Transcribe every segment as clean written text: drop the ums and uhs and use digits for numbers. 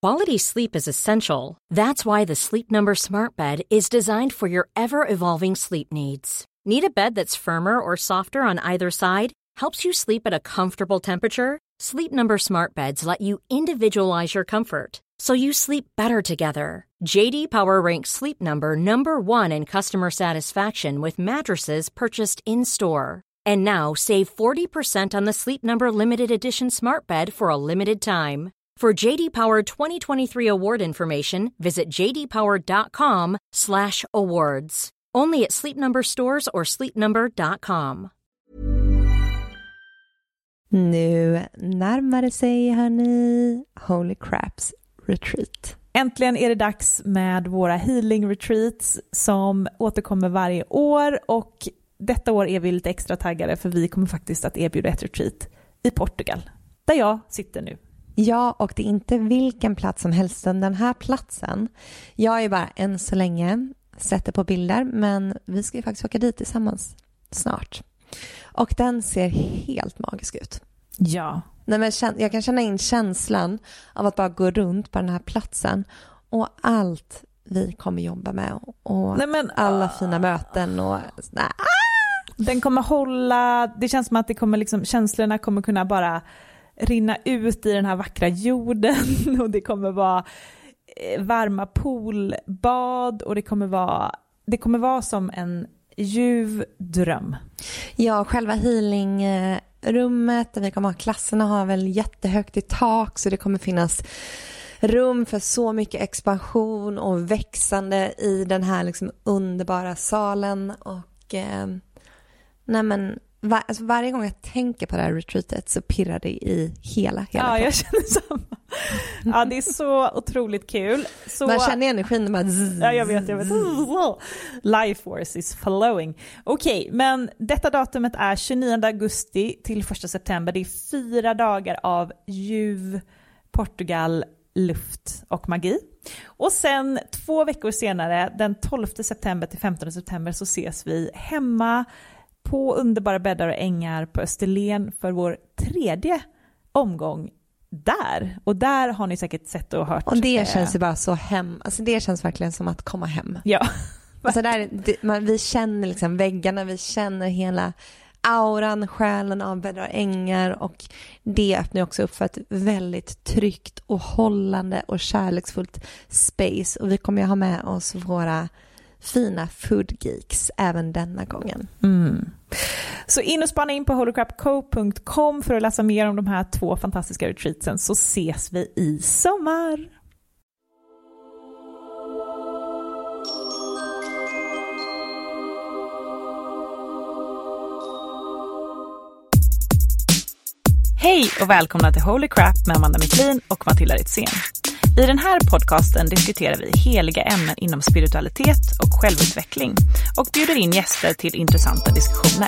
Quality sleep is essential. That's why the Sleep Number Smart Bed is designed for your ever-evolving sleep needs. Need a bed that's firmer or softer on either side? Helps you sleep at a comfortable temperature? Sleep Number Smart Beds let you individualize your comfort, so you sleep better together. JD Power ranks Sleep Number number 1 in customer satisfaction with mattresses purchased in-store. And now, save 40% on the Sleep Number Limited Edition Smart Bed for a limited time. For JD Power 2023 award information, visit jdpower.com/awards. Only at Sleep Number stores or sleepnumber.com. Nu närmar det sig, hörni, Holy Craps Retreat. Äntligen är det dags med våra healing retreats som återkommer varje år, och detta år är vi lite extra taggade för vi kommer faktiskt att erbjuda ett retreat i Portugal, där jag sitter nu. Ja, och det är inte vilken plats som helst. Den här platsen, jag är bara än så länge sätter på bilder, men vi ska ju faktiskt åka dit tillsammans snart. Och den ser helt magisk ut. Ja. Nej, men jag kan känna in känslan av att bara gå runt på den här platsen och allt vi kommer jobba med och alla fina möten och Den kommer hålla, det känns som att det kommer liksom, känslorna kommer kunna bara rinna ut i den här vackra jorden, och det kommer vara varma poolbad, och det kommer vara som en ljuv dröm. Ja, själva healingrummet där vi kommer ha klasserna har väl jättehögt i tak, så det kommer finnas rum för så mycket expansion och växande i den här liksom underbara salen. Och varje gång jag tänker på det här retreatet så pirrar det i hela Ja, jag känner samma. Ja, det är så otroligt kul. Så... Man känner energin bara... Ja, jag vet. Life force is flowing. Okej, men detta datumet är 29 augusti till 1 september. Det är 4 dagar av ljuv, Portugal, luft och magi. Och sen 2 veckor senare, den 12 september till 15 september, så ses vi hemma på underbara bäddar och ängar på Österlen för vår 3:e omgång där. Och där har ni säkert sett och hört. Och det känns ju bara så hem. Alltså det känns verkligen som att komma hem. Ja. Alltså vi känner liksom väggarna, vi känner hela auran, själen av bäddar och ängar, och det öppnar också upp för ett väldigt tryggt och hållande och kärleksfullt space. Och vi kommer ju ha med oss våra fina foodgeeks även denna gången. Så in och spana in på holycrapco.com för att läsa mer om de här 2 fantastiska retreatsen, så ses vi i sommar. Hej och välkomna till Holy Crap med Amanda Micklin och Matilda Ritzén. I den här podcasten diskuterar vi heliga ämnen inom spiritualitet och självutveckling och bjuder in gäster till intressanta diskussioner.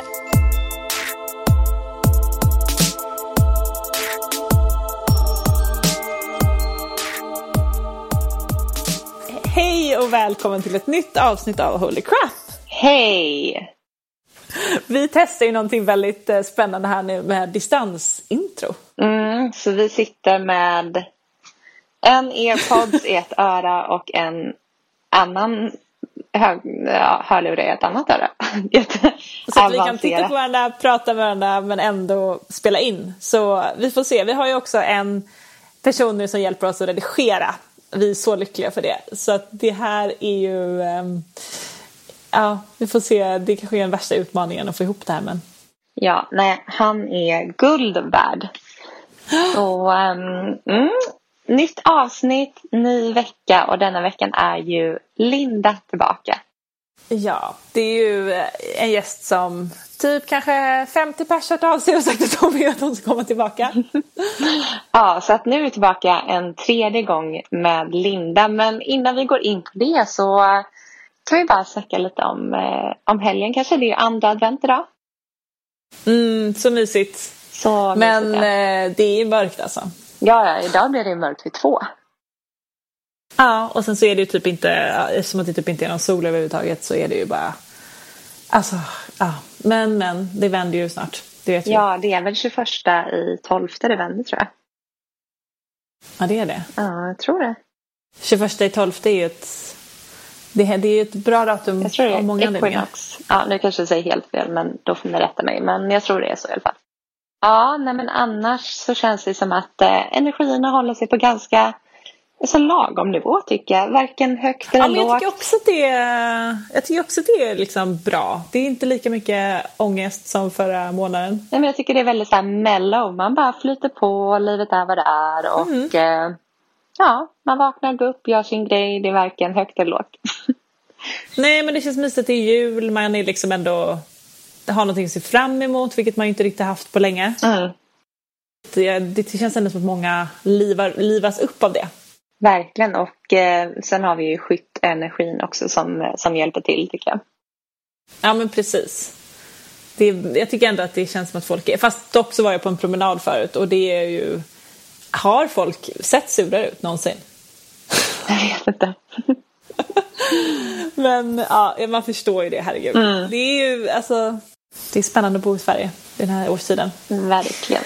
Hej och välkommen till ett nytt avsnitt av Holy Crap. Hej! Vi testar ju någonting väldigt spännande här nu med distansintro. Så vi sitter med en AirPods i ett öra och en annan hörlur i ett annat öra. Så att vi kan titta på varandra, prata med varandra men ändå spela in. Så vi får se. Vi har ju också en person nu som hjälper oss att redigera. Vi är så lyckliga för det. Så att det här är ju... Ja, vi får se. Det kanske är den värsta utmaningen att få ihop det här. Men... Ja, nej, han är guld värd. Så, nytt avsnitt, ny vecka. Och denna veckan är ju Linda tillbaka. Ja, det är ju en gäst som typ kanske 50 personer av sig och sagt att de vet att hon ska komma tillbaka. Ja, så att nu är vi tillbaka en 3:e gång med Linda. Men innan vi går in på det så kan vi bara snacka lite om helgen. Kanske det är andra advent idag. Så mysigt. Så men mysigt, ja. Det är mörkt alltså. Ja, idag blir det mörkt vid 2. Ja, och sen så är det ju typ inte, eftersom att det typ inte är någon sol överhuvudtaget, så är det ju bara, alltså, ja. Men det vänder ju snart, det vet vi. Ja, det är väl 21 i 12 det vänder, tror jag. Ja, det är det. Ja, jag tror det. 21/12 är ju det är ett bra datum. Jag tror det av många är Equinox. Ja, nu kanske jag säger helt fel, men då får ni rätta mig. Men jag tror det är så i alla fall. Ja, nej, men annars så känns det som att energierna håller sig på ganska så lagom nivå, tycker jag. Varken högt eller lågt. Jag tycker också att det är liksom bra. Det är inte lika mycket ångest som förra månaden. Nej, men jag tycker det är väldigt så här mellow. Man bara flyter på, livet är vad det är. Och ja, man vaknar upp, gör sin grej. Det är varken högt eller lågt. Nej, men det känns mysigt, det är jul. Man är liksom ändå har någonting att se fram emot, vilket man inte riktigt haft på länge. Det känns ändå som att många livas upp av det. Verkligen, och sen har vi ju skyttenergin också som hjälper till, tycker jag. Ja, men precis. Jag tycker ändå att det känns som att folk är... Fast dock så var jag på en promenad förut, och det är ju... Har folk sett surare ut någonsin? Jag vet inte. Men ja, man förstår ju det, herregud. Det är ju, alltså... Det är spännande att bo i Sverige den här årstiden. Verkligen.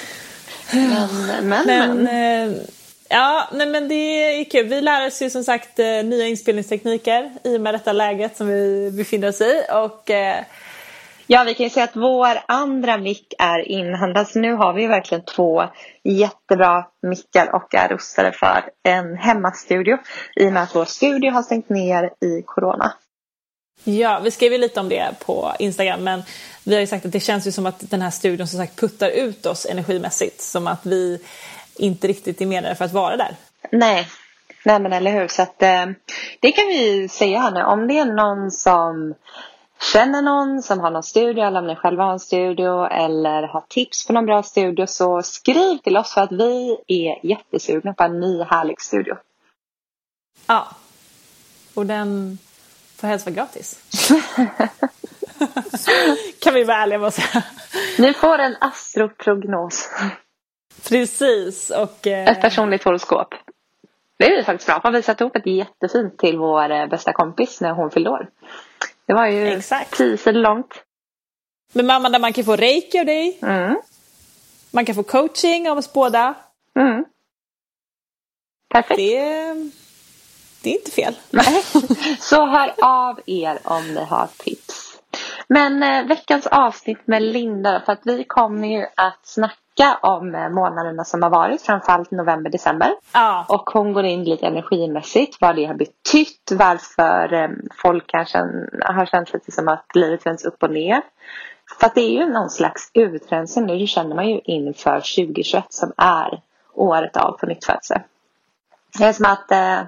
Ja, nej, men det är kul. Vi lär oss ju som sagt nya inspelningstekniker i och med detta läget som vi befinner oss i. Och, ja, vi kan ju säga att vår andra mick är inhandlad. Så nu har vi verkligen 2 jättebra mickar och är rustade för en hemmastudio. I och med att vår studio har stängt ner i corona. Ja, vi skrev ju lite om det på Instagram, men vi har ju sagt att det känns ju som att den här studion som sagt puttar ut oss energimässigt. Som att vi inte riktigt är menade för att vara där. Nej, men eller hur. Så att, det kan vi säga här nu. Om det är någon som känner någon som har någon studio, eller om ni själva har en studio eller har tips på någon bra studio, så skriv till oss, för att vi är jättesugna på en ny härlig studio. Ja, och den får helst vara gratis. Kan vi vara ärliga med att säga. Ni får en astroprognos. Precis. Och, ett personligt horoskop. Det är ju faktiskt bra. Man har visat ihop ett jättefint till vår bästa kompis när hon fyllde år. Det var ju 10 sidor långt. Men mamma, där man kan få reiki av dig. Man kan få coaching av oss båda. Perfekt. Det är inte fel. Nej. Så hör av er om ni har tips. Men veckans avsnitt med Linda, för att vi kommer ju att snacka om månaderna som har varit, framförallt november, december. Ja. Och hon går in lite energimässigt, vad det har betytt, varför folk kanske har känt lite som att livet vänds upp och ner. För att det är ju någon slags utrensning nu, det känner man ju inför 2021 som är året av på nytt födelse. Det är som att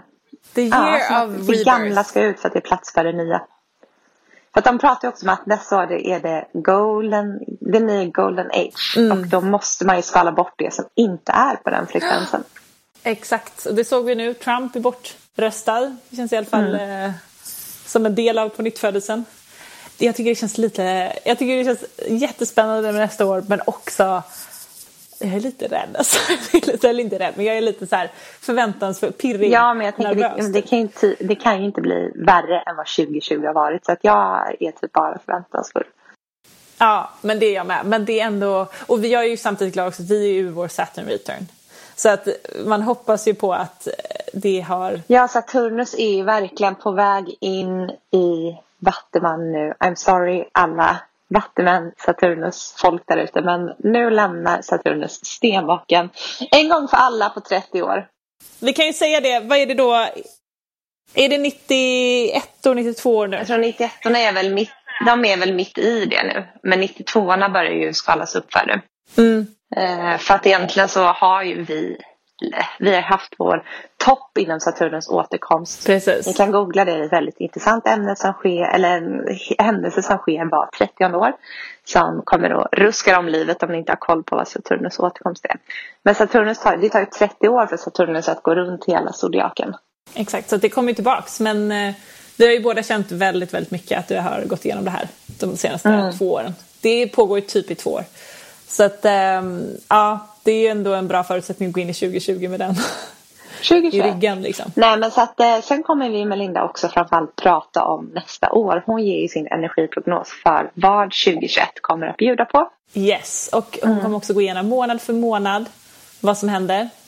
det gamla ska ut för att det är plats för det nya. För att de pratar ju också om att nästa år är det nya golden age. Och då måste man ju skala bort det som inte är på den frekvensen. Exakt, och det såg vi nu. Trump är bortröstad. Det känns i alla fall som en del av på nyttfödelsen. Jag tycker det känns jättespännande med nästa år, men också jag är lite rädd. Alltså. Eller inte rädd, men jag är lite så här förväntansfull, pirrig. Ja, men jag tänker det kan ju inte bli värre än vad 2020 har varit. Så att jag är typ bara förväntansfull. Ja, men det är jag med. Men det är ändå, och vi är ju samtidigt glada också att vi är ju vår Saturn return. Så att man hoppas ju på att det har... Ja, Saturnus är ju verkligen på väg in i Vattuman nu. I'm sorry alla Vattumän, Saturnus folk där ute. Men nu lämnar Saturnus stenbocken en gång för alla på 30 år. Vi kan ju säga det, vad är det då? Är det 91 och 92 år nu? Jag tror 91 är väl mitt i det nu. Men 92-orna börjar ju skalas upp för det. För att egentligen så har ju vi har haft vår topp inom Saturnus återkomst. Precis. Ni kan googla det, är ett väldigt intressant ämne som sker, eller en händelse som sker var 30 år. Som kommer att ruska om livet om ni inte har koll på vad Saturnus återkomst är. Men Saturnus tar ju 30 år för Saturnus att gå runt hela zodiaken. Exakt, så det kommer ju tillbaks. Men vi har ju båda känt väldigt, väldigt mycket att du har gått igenom det här de senaste 2 åren. Det pågår ju typ i 2 år. Så att ja, det är ju ändå en bra förutsättning att gå in i 2020 med den 2021. i ryggen liksom. Nej, men så att sen kommer vi med Linda också framförallt prata om nästa år. Hon ger ju sin energiprognos för vad 2021 kommer att bjuda på. Yes, och hon kommer också gå igenom månad för månad vad som händer.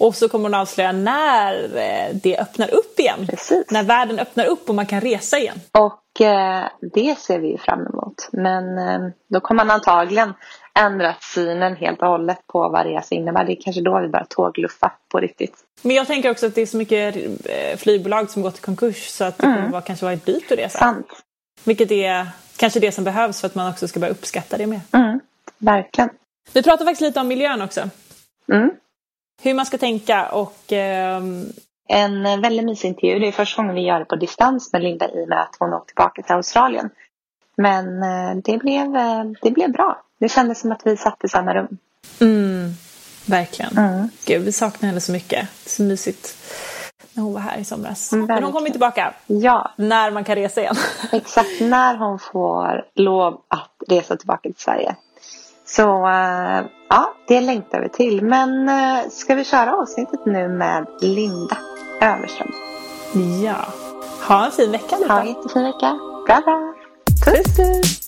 Och så kommer hon avslöja när det öppnar upp igen. Precis. När världen öppnar upp och man kan resa igen. Och det ser vi fram emot. Men då kommer man antagligen ändra synen helt och hållet på vad resa innebär. Det är kanske då vi börjar tågluffa på riktigt. Men jag tänker också att det är så mycket flygbolag som gått i konkurs så att det kommer kanske vara dyrt att resa. Sant. Vilket är kanske det som behövs för att man också ska börja uppskatta det mer. Verkligen. Vi pratar faktiskt lite om miljön också. Hur man ska tänka och... En väldigt mysig intervju. Det är första gången vi gör det på distans med Linda i och med att hon åkte tillbaka till Australien. Men det blev bra. Det kändes som att vi satt i samma rum. Verkligen. Gud, vi saknar henne så mycket. Så mysigt när hon var här i somras. Men hon kommer tillbaka. Ja. När man kan resa igen. Exakt, när hon får lov att resa tillbaka till Sverige. Så ja, det längtar vi till. Men ska vi köra avsnittet nu med Linda Överström? Ja. Ha en fin vecka. Ha en jättefin vecka. Bra. Puss.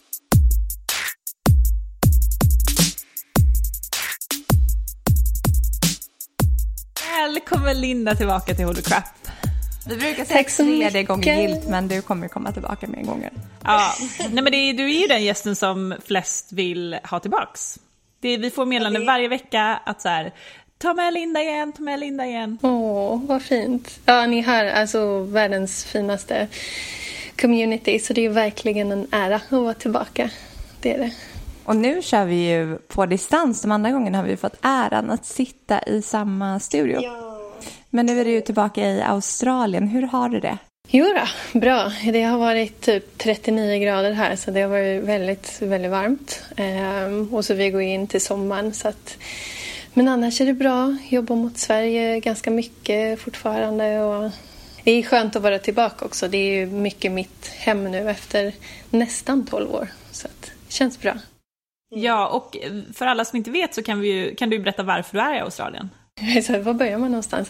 Välkommen Linda tillbaka till Holy Crap. Vi brukar säga tredje gången gilt, men du kommer komma tillbaka mer gånger. Ja, nej men du är ju den gästen som flest vill ha tillbaks. Vi får meddelanden varje vecka att så här, ta med Linda igen. Vad fint. Ja, ni har alltså världens finaste community, så det är verkligen en ära att vara tillbaka. Det är det. Och nu kör vi ju på distans. De andra gångerna har vi fått äran att sitta i samma studio. Ja. Men nu är du ju tillbaka i Australien. Hur har du det? Jo då, bra. Det har varit typ 39 grader här, så det har varit väldigt, väldigt varmt. Och så vi går in till sommaren. Så att... Men annars är det bra. Jobbar mot Sverige ganska mycket fortfarande. Och det är skönt att vara tillbaka också. Det är ju mycket mitt hem nu efter nästan 12 år. Så att det känns bra. Ja, och för alla som inte vet så kan du berätta varför du är i Australien. Så var börjar man någonstans?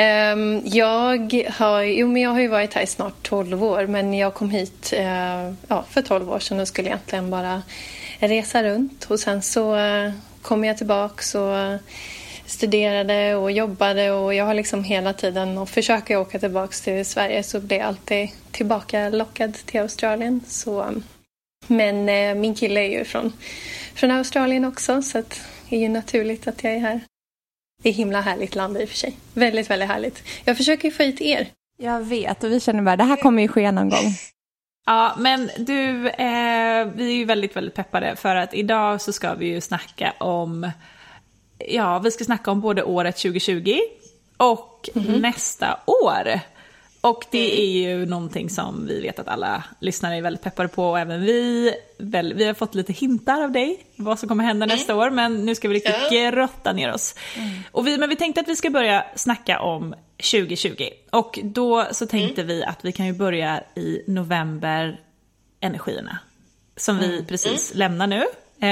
Jag har ju varit här i snart 12 år, men jag kom hit för 12 år sedan och skulle egentligen bara resa runt. Och sen så kom jag tillbaka och studerade och jobbade, och jag har liksom hela tiden och försöker åka tillbaka till Sverige, så blir jag alltid tillbaka lockad till Australien. Så, men min kille är ju från Australien också, så att det är ju naturligt att jag är här. Det är himla härligt land i och för sig. Väldigt, väldigt härligt. Jag försöker få hit er. Jag vet, och vi känner bara, det här kommer ju ske någon gång. Ja, men du, vi är ju väldigt, väldigt peppade för att idag så ska vi ju snacka om, vi ska snacka om både året 2020 och nästa år. Och det är ju någonting som vi vet att alla lyssnare är väldigt peppade på, och även vi har fått lite hintar av dig vad som kommer hända nästa år, men nu ska vi riktigt grotta ner oss. Men vi tänkte att vi ska börja snacka om 2020, och då så tänkte vi att vi kan ju börja i november, energierna som vi precis lämnar nu.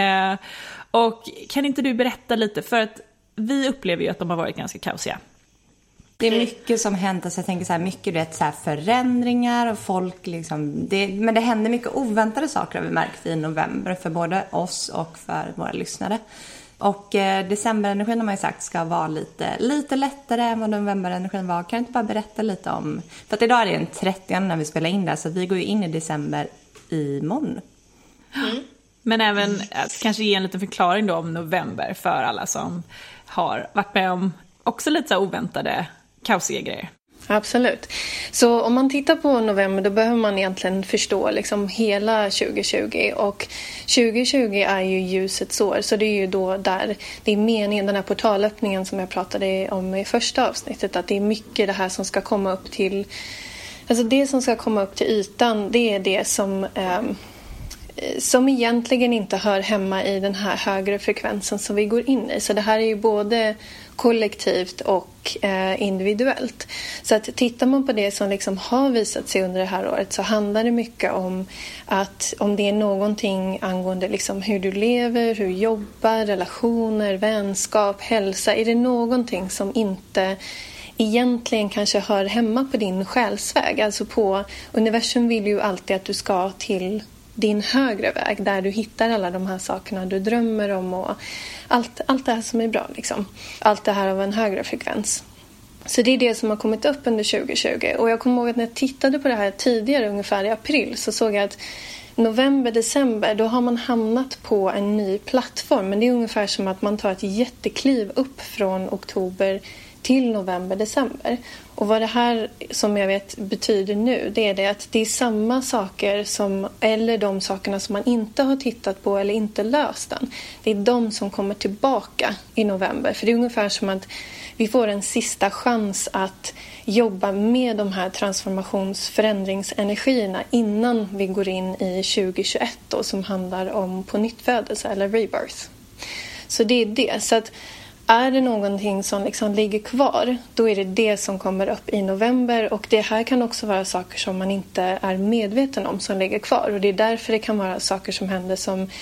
Och kan inte du berätta lite, för att vi upplever ju att de har varit ganska kaosiga. Det är mycket som hänt, så jag tänker så här, mycket så här förändringar och folk liksom, men det händer mycket oväntade saker, har vi märkt i november för både oss och för våra lyssnare. Och decemberenergin har man ju sagt ska vara lite lättare än vad novemberenergin var. Kan du inte bara berätta lite om, för att idag är det den 30 när vi spelar in det, så vi går ju in i december imorgon. Men även kanske ge en liten förklaring då om november för alla som har varit med om också lite så oväntade kaosiga grejer. Absolut. Så om man tittar på november, då behöver man egentligen förstå liksom hela 2020. Och 2020 är ju ljusets år, så det är ju då där det är meningen, den här portalöppningen som jag pratade om i första avsnittet, att det är mycket det här som ska komma upp till, alltså det som ska komma upp till ytan, det är det som egentligen inte hör hemma i den här högre frekvensen som vi går in i. Så det här är ju både kollektivt och individuellt. Så att tittar man på det som liksom har visat sig under det här året, så handlar det mycket om att om det är någonting angående liksom hur du lever, hur du jobbar, relationer, vänskap, hälsa. Är det någonting som inte egentligen kanske hör hemma på din själsväg? Alltså universum vill ju alltid att du ska till din högre väg där du hittar alla de här sakerna du drömmer om och allt det här som är bra liksom. Allt det här av en högre frekvens. Så det är det som har kommit upp under 2020. Och jag kommer ihåg att när jag tittade på det här tidigare, ungefär i april, så såg jag att november, december, då har man hamnat på en ny plattform. Men det är ungefär som att man tar ett jättekliv upp från oktober till november, december. Och vad det här som jag vet betyder nu, det är det att det är samma saker som, eller de sakerna som man inte har tittat på eller inte löst än. Det är de som kommer tillbaka i november. För det är ungefär som att vi får en sista chans att jobba med de här transformationsförändringsenergierna innan vi går in i 2021 då, som handlar om pånyttfödelse eller rebirth. Så det är det. Så att är det någonting som liksom ligger kvar, då är det som kommer upp i november. Och det här kan också vara saker som man inte är medveten om som ligger kvar. Och det är därför det kan vara saker som händer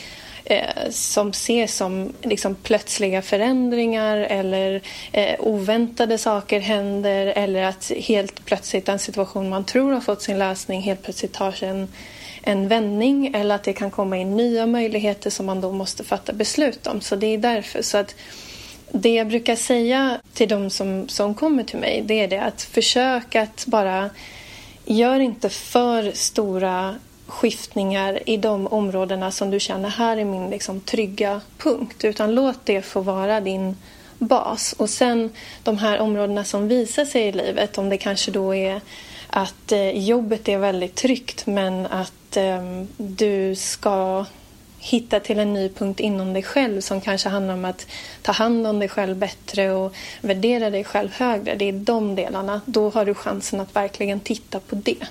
som ses som liksom plötsliga förändringar eller oväntade saker händer, eller att helt plötsligt en situation man tror har fått sin lösning helt plötsligt tar sig en vändning, eller att det kan komma in nya möjligheter som man då måste fatta beslut om. Så det är därför. Så att det jag brukar säga till de som kommer till mig, det är det att försök att bara gör inte för stora skiftningar i de områdena som du känner här är min liksom trygga punkt, utan låt det få vara din bas. Och sen de här områdena som visar sig i livet, om det kanske då är att jobbet är väldigt tryggt men att du ska hitta till en ny punkt inom dig själv som kanske handlar om att ta hand om dig själv bättre och värdera dig själv högre. Det är de delarna. Då har du chansen att verkligen titta på det.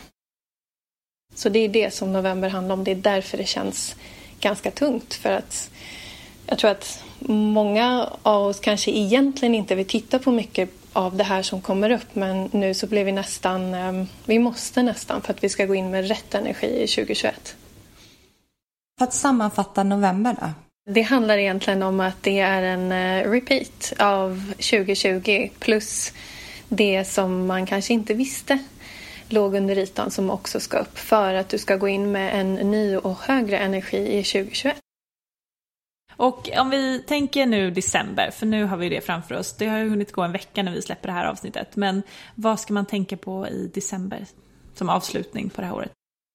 Så det är det som november handlar om. Det är därför det känns ganska tungt. För att jag tror att många av oss kanske egentligen inte vill titta på mycket av det här som kommer upp. Men nu så blir vi måste nästan för att vi ska gå in med rätt energi i 2021. För att sammanfatta november då? Det handlar egentligen om att det är en repeat av 2020 plus det som man kanske inte visste låg under ytan som också ska upp för att du ska gå in med en ny och högre energi i 2021. Och om vi tänker nu december, för nu har vi det framför oss. Det har ju hunnit gå en vecka när vi släpper det här avsnittet. Men vad ska man tänka på i december som avslutning på det här året?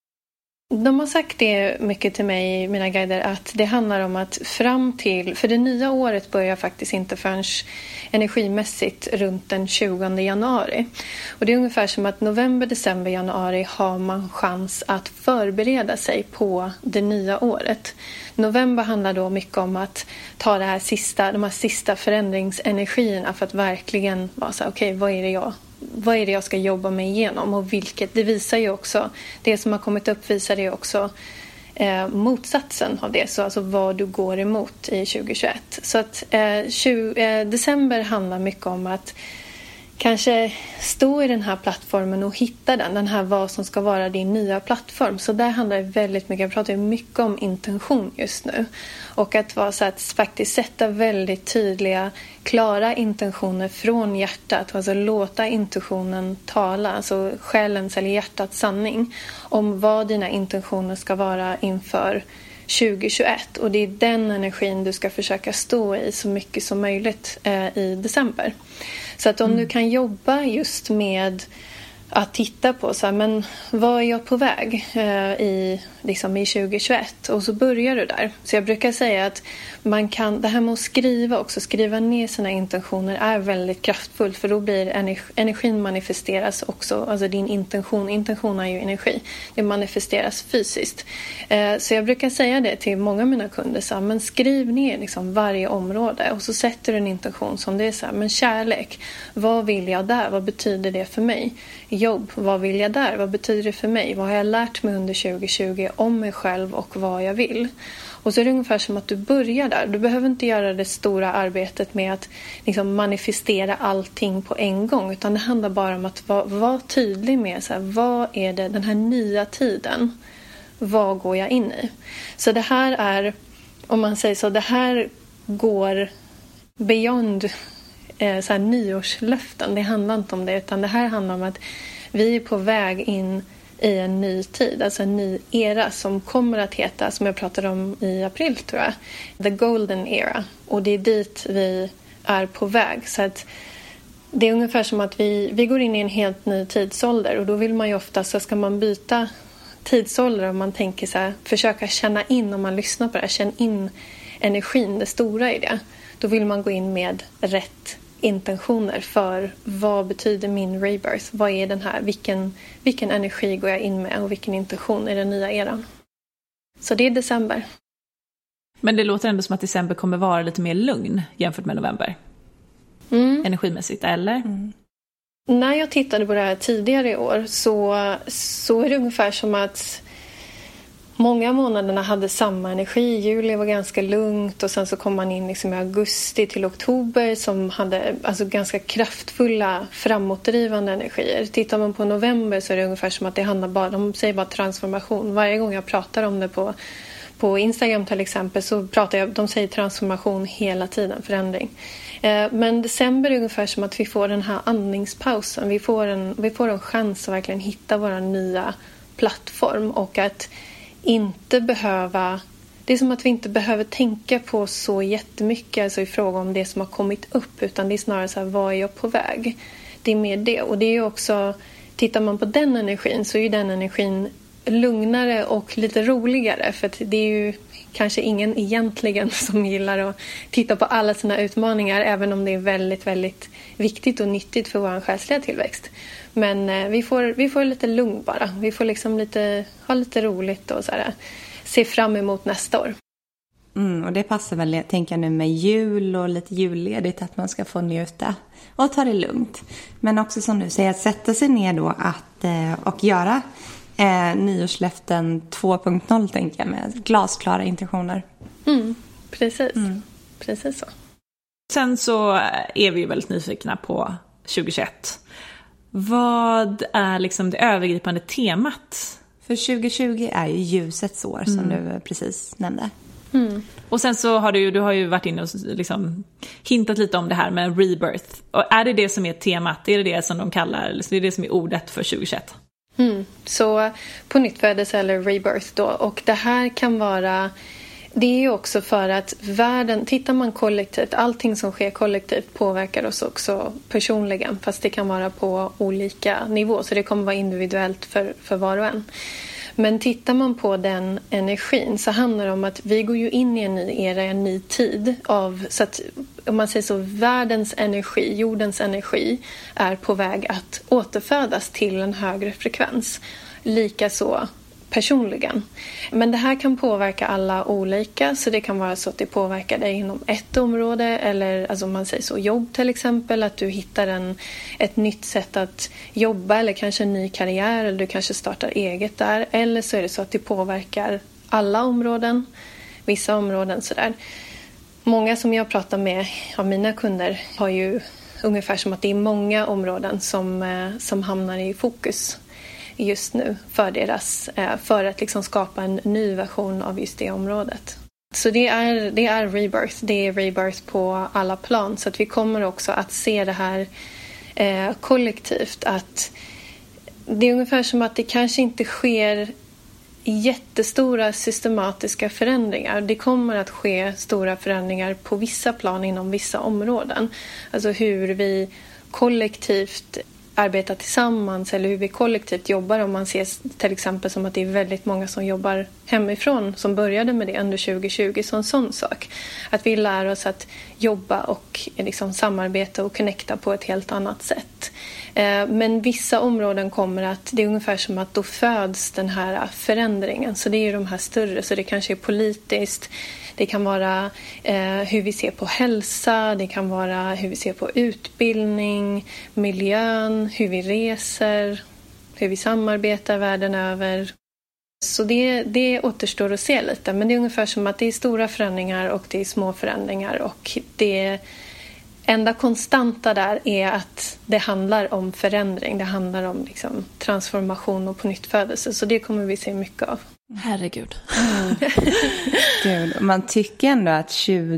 De har sagt det mycket till mig, mina guider, att det handlar om att fram till, för det nya året börjar faktiskt inte förrän energimässigt runt den 20 januari. Och det är ungefär som att november, december, januari har man chans att förbereda sig på det nya året. November handlar då mycket om att ta de här sista förändringsenergierna för att verkligen vara så här, okej, vad är det jag ska jobba mig igenom och vilket, det visar ju också, det som har kommit upp visar ju också motsatsen av det, så alltså vad du går emot i 2021. Så att december handlar mycket om att kanske stå i den här plattformen och hitta den här vad som ska vara din nya plattform. Så där handlar det väldigt mycket, jag pratar mycket om intention just nu. Och att vara så att faktiskt sätta väldigt tydliga, klara intentioner från hjärtat. Alltså låta intuitionen tala, alltså själens eller hjärtats sanning. Om vad dina intentioner ska vara inför 2021. Och det är den energin du ska försöka stå i så mycket som möjligt i december. Så att om du kan jobba just med att titta på så här, men vad är jag på väg i 2021, och så börjar du där. Så jag brukar säga att man kan, det här med att skriva ner sina intentioner är väldigt kraftfullt, för då blir energin manifesteras också, alltså din intention är ju energi, det manifesteras fysiskt. Så jag brukar säga det till många av mina kunder, så här, men skriv ner varje område och så sätter du en intention som det är så här, men kärlek, vad vill jag där, vad betyder det för mig? Jobb, vad vill jag där? Vad betyder det för mig? Vad har jag lärt mig under 2020 om mig själv och vad jag vill? Och så är det ungefär som att du börjar där. Du behöver inte göra det stora arbetet med att manifestera allting på en gång. Utan det handlar bara om att vara tydlig med så här, vad är det den här nya tiden? Vad går jag in i? Så det här är, om man säger så, det här går beyond så här nyårslöften. Det handlar inte om det, utan det här handlar om att vi är på väg in i en ny tid, alltså en ny era som kommer att heta, som jag pratade om i april tror jag, The Golden Era. Och det är dit vi är på väg. Så att det är ungefär som att vi går in i en helt ny tidsålder, och då vill man ju ofta, så ska man byta tidsålder, om man tänker så här, försöka känna in, om man lyssnar på det här, känna in energin, det stora i det. Då vill man gå in med rätt intentioner för vad betyder min rebirth? Vad är den här? Vilken energi går jag in med och vilken intention är den nya eran? Så det är december. Men det låter ändå som att december kommer vara lite mer lugn jämfört med november. Energimässigt, eller? När jag tittade på det här tidigare i år så är det ungefär som att många månaderna hade samma energi. Juli var ganska lugnt, och sen så kom man in liksom i augusti till oktober som hade alltså ganska kraftfulla framåtdrivande energier. Tittar man på november så är det ungefär som att det handlar bara, de säger bara transformation. Varje gång jag pratar om det på Instagram till exempel så de säger transformation hela tiden, förändring. Men december är ungefär som att vi får den här andningspausen. Vi får en chans att verkligen hitta vår nya plattform, och att inte behöva, det är som att vi inte behöver tänka på så jättemycket alltså i fråga om det som har kommit upp, utan det är snarare så här, vad är jag på väg? Det är mer det, och det är ju också, tittar man på den energin så är ju den energin lugnare och lite roligare, för att det är ju kanske ingen egentligen som gillar att titta på alla sina utmaningar, även om det är väldigt, väldigt viktigt och nyttigt för vår själsliga tillväxt. Men vi får lite lugn bara. Vi får liksom ha lite roligt och så här, se fram emot nästa år. Och det passar väl, jag tänker nu med jul och lite julledigt, att man ska få njuta och ta det lugnt. Men också som du säger, att sätta sig ner då och göra nyårslöften 2.0, tänker jag, med glasklara intentioner. Precis. Precis så. Sen så är vi ju väldigt nyfikna på 2021. Vad är liksom det övergripande temat? För 2020 är ju ljusets år, som du precis nämnde. Och sen så har du har ju varit inne och liksom hintat lite om det här med rebirth. Och är det som är temat? Är det som de kallar, eller är det som är ordet för 2021? Så på nytt födelse eller rebirth då. Och det här kan vara, det är ju också för att världen, tittar man kollektivt, allting som sker kollektivt påverkar oss också personligen, fast det kan vara på olika nivåer, så det kommer vara individuellt för var och en. Men tittar man på den energin så handlar det om att vi går ju in i en ny era, en ny tid så att, om man säger så, världens energi, jordens energi är på väg att återfödas till en högre frekvens. Likaså personligen. Men det här kan påverka alla olika, så det kan vara så att det påverkar dig inom ett område, eller alltså om man säger så, jobb till exempel, att du hittar ett nytt sätt att jobba, eller kanske en ny karriär, eller du kanske startar eget där, eller så är det så att det påverkar alla områden, vissa områden sådär. Många som jag pratar med av mina kunder har ju ungefär som att det är många områden som hamnar i fokus just nu för att liksom skapa en ny version av just det området. Så det är rebirth. Det är rebirth på alla plan. Så att vi kommer också att se det här kollektivt. Att det är ungefär som att det kanske inte sker jättestora systematiska förändringar. Det kommer att ske stora förändringar på vissa plan inom vissa områden. Alltså hur vi kollektivt arbeta tillsammans, eller hur vi kollektivt jobbar. Om man ser till exempel som att det är väldigt många som jobbar hemifrån, som började med det under 2020 som en sån sak. Att vi lär oss att jobba och liksom samarbeta och connecta på ett helt annat sätt. Men vissa områden kommer att, det är ungefär som att då föds den här förändringen. Så det är ju de här större, så det kanske är politiskt. Det kan vara hur vi ser på hälsa, det kan vara hur vi ser på utbildning, miljön, hur vi reser, hur vi samarbetar världen över. Så det återstår att se lite, men det är ungefär som att det är stora förändringar och det är små förändringar, och det enda konstanta där är att det handlar om förändring. Det handlar om liksom transformation och pånyttfödelse. Så det kommer vi se mycket av. Herregud. Gud, man tycker ändå att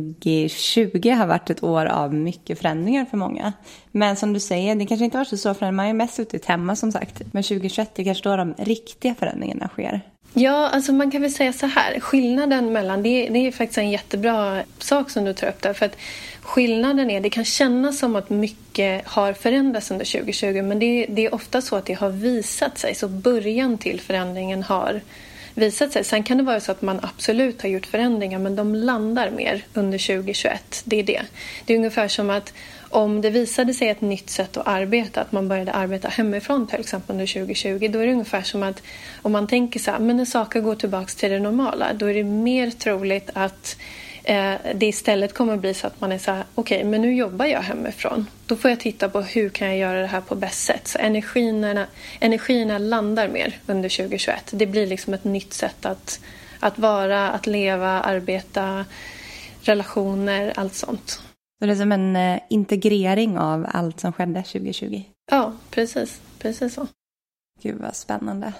2020 har varit ett år av mycket förändringar för många. Men som du säger, det kanske inte har varit så förändringar. Man är mest suttit hemma som sagt. Men 2021 kanske då de riktiga förändringarna sker. Ja, alltså man kan väl säga så här. Skillnaden mellan, det är faktiskt en jättebra sak som du tar upp där. För att skillnaden är, det kan kännas som att mycket har förändrats under 2020. Men det är ofta så att det har visat sig. Så början till förändringen har visat sig. Sen kan det vara så att man absolut har gjort förändringar, men de landar mer under 2021. Det är det. Det är ungefär som att om det visade sig ett nytt sätt att arbeta, att man började arbeta hemifrån till exempel under 2020, då är det ungefär som att om man tänker så här, men när saker går tillbaka till det normala, då är det mer troligt att det istället kommer att bli så att man är så här, okej, men nu jobbar jag hemifrån. Då får jag titta på hur kan jag göra det här på bäst sätt. Så energierna landar mer under 2021. Det blir liksom ett nytt sätt att vara, att leva, arbeta, relationer, allt sånt. Så det är som en integrering av allt som skedde 2020? Ja, precis. Precis så. Gud vad spännande.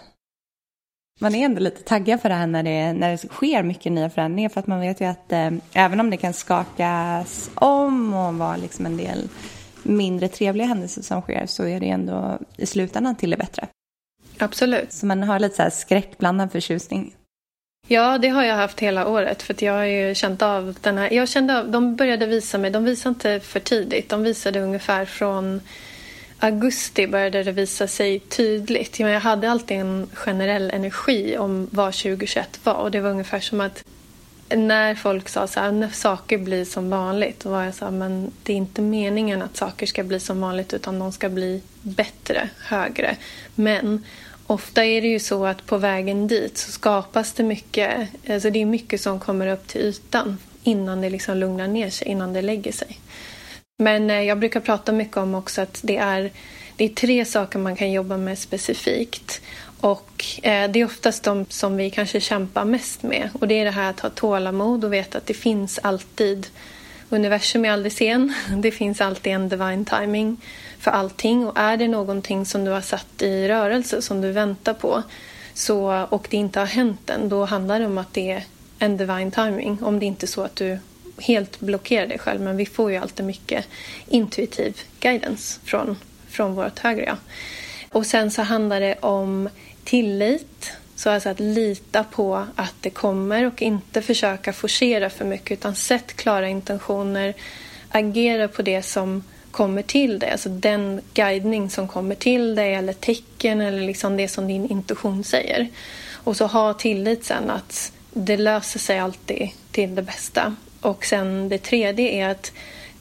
Man är ändå lite taggad för det här när det sker mycket nya förändringar. För att man vet ju att även om det kan skakas om och vara liksom en del mindre trevliga händelser som sker, så är det ändå i slutändan till det bättre. Absolut. Så man har lite så här skräckblandad förtjusning. Ja, det har jag haft hela året. För att jag har ju känt av den här. De började visa mig, de visade inte för tidigt. De visade ungefär från augusti började det visa sig tydligt. Jag hade alltid en generell energi om vad 2021 var. Och det var ungefär som att när folk sa så här, när saker blir som vanligt, då var jag så här, men det är inte meningen att saker ska bli som vanligt, utan de ska bli bättre, högre. Men ofta är det ju så att på vägen dit så skapas det mycket, alltså det är mycket som kommer upp till ytan innan det liksom lugnar ner sig, innan det lägger sig. Men jag brukar prata mycket om också att det är 3 saker man kan jobba med specifikt. Och det är oftast de som vi kanske kämpar mest med. Och det är det här att ha tålamod och veta att det finns alltid, universum är aldrig sen. Det finns alltid en divine timing för allting. Och är det någonting som du har satt i rörelse som du väntar på och det inte har hänt än, då handlar det om att det är en divine timing. Om det inte är så att du helt blockerar dig själv. Men vi får ju alltid mycket intuitiv guidance från vårt högre jag. Och sen så handlar det om tillit. Så alltså att lita på att det kommer och inte försöka forcera för mycket, utan sätt klara intentioner, agera på det som kommer till dig, alltså den guidning som kommer till dig eller tecken eller liksom det som din intuition säger. Och så ha tillit sen att det löser sig alltid till det bästa. Och sen det tredje är att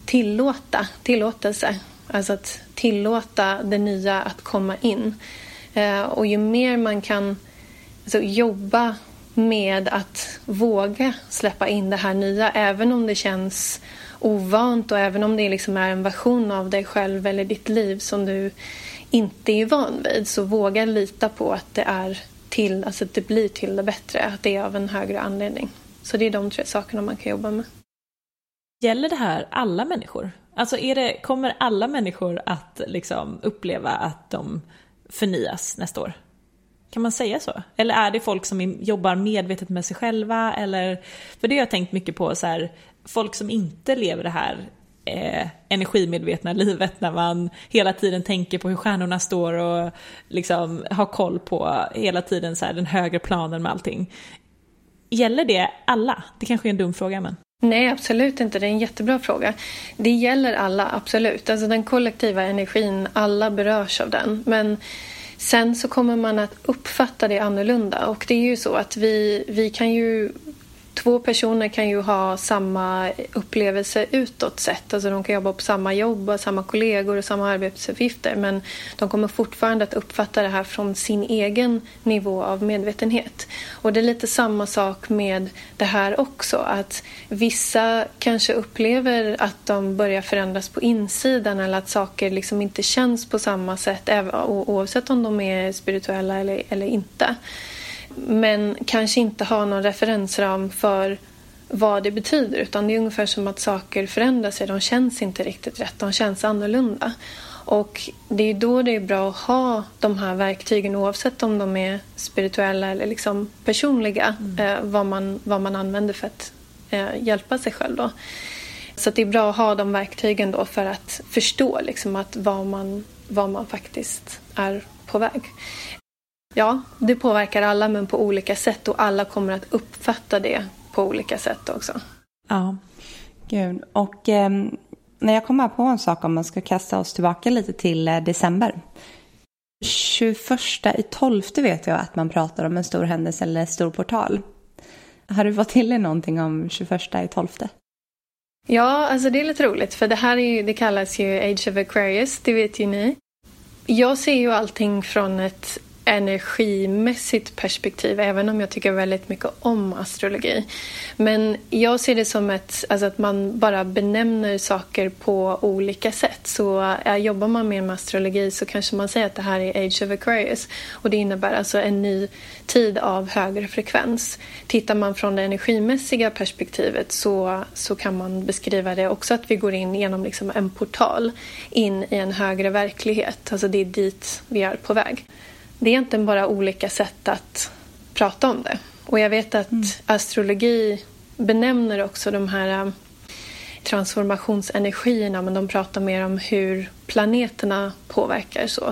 tillåtelse. Alltså att tillåta det nya att komma in. Och ju mer man kan jobba med att våga släppa in det här nya, även om det känns ovant och även om det liksom är en version av dig själv eller ditt liv som du inte är van vid, så våga lita på att det är alltså att det blir till det bättre, att det är av en högre anledning. Så det är de 3 sakerna man kan jobba med. Gäller det här alla människor? Alltså kommer alla människor att liksom uppleva att de förnyas nästa år? Kan man säga så? Eller är det folk som jobbar medvetet med sig själva? Eller, för det har jag tänkt mycket på, så här, folk som inte lever det här energimedvetna livet, när man hela tiden tänker på hur stjärnorna står och liksom har koll på hela tiden så här, den högre planen med allting. Gäller det alla? Det kanske är en dum fråga, men... Nej, absolut inte. Det är en jättebra fråga. Det gäller alla, absolut. Alltså den kollektiva energin, alla berörs av den. Men sen så kommer man att uppfatta det annorlunda. Och det är ju så att vi kan ju... 2 personer kan ju ha samma upplevelse utåt sett. Alltså de kan jobba på samma jobb, samma kollegor och samma arbetsuppgifter. Men de kommer fortfarande att uppfatta det här från sin egen nivå av medvetenhet. Och det är lite samma sak med det här också. Att vissa kanske upplever att de börjar förändras på insidan. Eller att saker liksom inte känns på samma sätt. Oavsett om de är spirituella eller inte. Men kanske inte ha någon referensram för vad det betyder, utan det är ungefär som att saker förändrar sig. De känns inte riktigt rätt, de känns annorlunda. Och det är då det är bra att ha de här verktygen, oavsett om de är spirituella eller liksom personliga, vad man använder för att hjälpa sig själv då. Så att det är bra att ha de verktygen då för att förstå liksom att vad man faktiskt är på väg. Ja, det påverkar alla, men på olika sätt, och alla kommer att uppfatta det på olika sätt också. Ja, gud. Och när jag kommer på en sak, om man ska kasta oss tillbaka lite till december. 21/12 vet jag att man pratar om en stor händelse eller stor portal. Har du fått till någonting om 21/12? Ja, alltså det är lite roligt, för det kallas ju Age of Aquarius, det vet ju ni. Jag ser ju allting från ett energimässigt perspektiv, även om jag tycker väldigt mycket om astrologi. Men jag ser det som att man bara benämner saker på olika sätt. Så jobbar man med astrologi så kanske man säger att det här är Age of Aquarius. Och det innebär alltså en ny tid av högre frekvens. Tittar man från det energimässiga perspektivet så kan man beskriva det också att vi går in genom liksom en portal in i en högre verklighet. Alltså det är dit vi är på väg. Det är egentligen bara olika sätt att prata om det. Och jag vet att astrologi benämner också de här transformationsenergierna, men de pratar mer om hur planeterna påverkar så.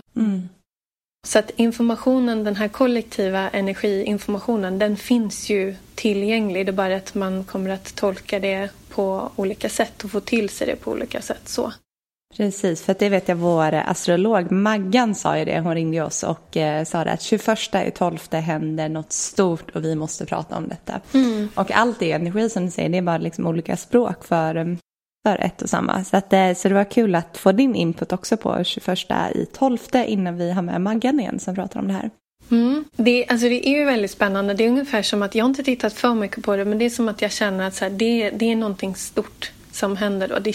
Så att informationen, den här kollektiva energiinformationen, den finns ju tillgänglig. Det är bara att man kommer att tolka det på olika sätt och få till sig det på olika sätt så. Precis, för att det vet jag vår astrolog Maggan sa ju det. Hon ringde oss och sa det att 21/12 händer något stort och vi måste prata om detta. Och allt det energi som du säger, det är bara liksom olika språk för ett och samma. Så det var kul att få din input också på 21/12 innan vi har med Maggan igen som pratar om det här. Det är ju väldigt spännande. Det är ungefär som att jag inte tittat för mycket på det, men det är som att jag känner att så här, det är någonting stort som händer då. Det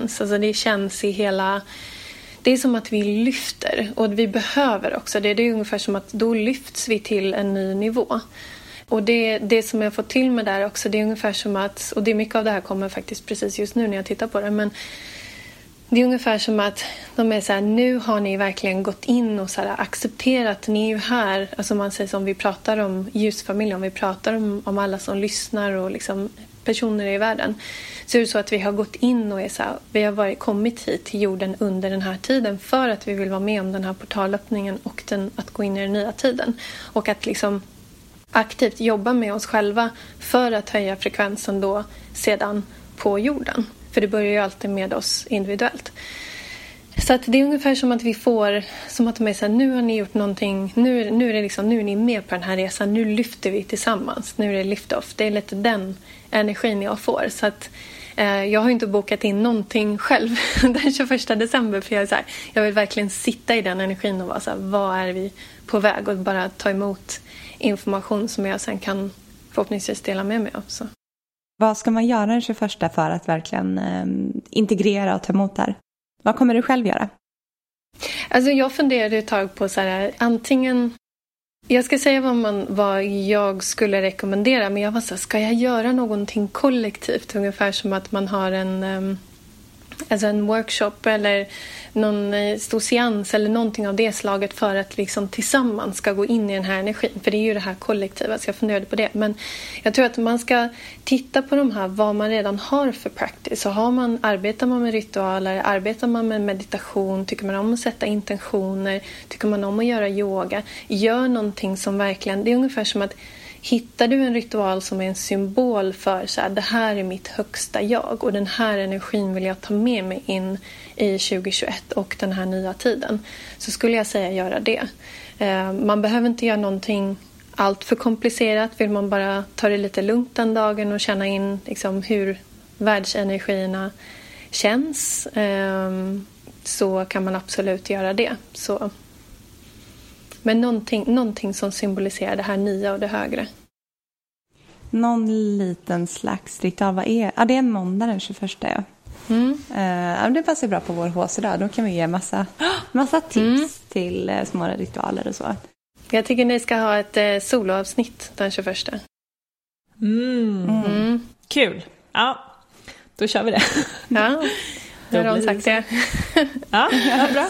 känns i hela... Det är som att vi lyfter, och vi behöver också. Det är ungefär som att då lyfts vi till en ny nivå. Och det som jag fått till med där också, det är ungefär som att... Och det är mycket av det här kommer faktiskt precis just nu när jag tittar på det, men det är ungefär som att de är så här, nu har ni verkligen gått in och så här, accepterat, ni är ju här. Alltså man säger som vi pratar om ljusfamiljen, om vi pratar om alla som lyssnar och liksom personer i världen. Så är det så att vi har gått in och är så här, vi har kommit hit till jorden under den här tiden för att vi vill vara med om den här portalöppningen och att gå in i den nya tiden. Och att liksom aktivt jobba med oss själva för att höja frekvensen då sedan på jorden. För det börjar ju alltid med oss individuellt. Så att det är ungefär som att vi får, som att de är så här, nu har ni gjort någonting, nu är ni med på den här resan, nu lyfter vi tillsammans, nu är det lift-off. Det är lite den energin jag får. Så att jag har inte bokat in någonting själv den 21 december, för jag vill verkligen sitta i den energin och vara så här, vad är vi på väg, och bara ta emot information som jag sen kan förhoppningsvis dela med mig av. Så. Vad ska man göra den 21 för att verkligen integrera och ta emot det här? Vad kommer du själv göra? Alltså jag funderade ett tag på så här, antingen... Jag ska säga vad jag skulle rekommendera, men jag var så här, ska jag göra någonting kollektivt? Ungefär som att man har en workshop eller någon stor seans eller någonting av det slaget för att liksom tillsammans ska gå in i den här energin. För det är ju det här kollektiva, så jag funderade på det. Men jag tror att man ska titta på de här, vad man redan har för practice. Så arbetar man med ritualer, arbetar man med meditation, tycker man om att sätta intentioner, tycker man om att göra yoga. Gör någonting som verkligen, det är ungefär som att hittar du en ritual som är en symbol för så här, det här är mitt högsta jag och den här energin vill jag ta med mig in i 2021 och den här nya tiden, så skulle jag säga göra det. Man behöver inte göra någonting allt för komplicerat. Vill man bara ta det lite lugnt den dagen och känna in liksom, hur världsenergierna känns, så kan man absolut göra det. Så. Men någonting som symboliserar det här nya och det högre. Någon liten slags ritual, vad är? Ja, det är måndag den 21. Ja. Det passar bra på vår HC-dag. Då kan vi ge massa tips till små ritualer och så. Jag tycker ni ska ha ett soloavsnitt den 21. Kul. Ja, då kör vi det. Ja, då har de sagt det. Ja, bra.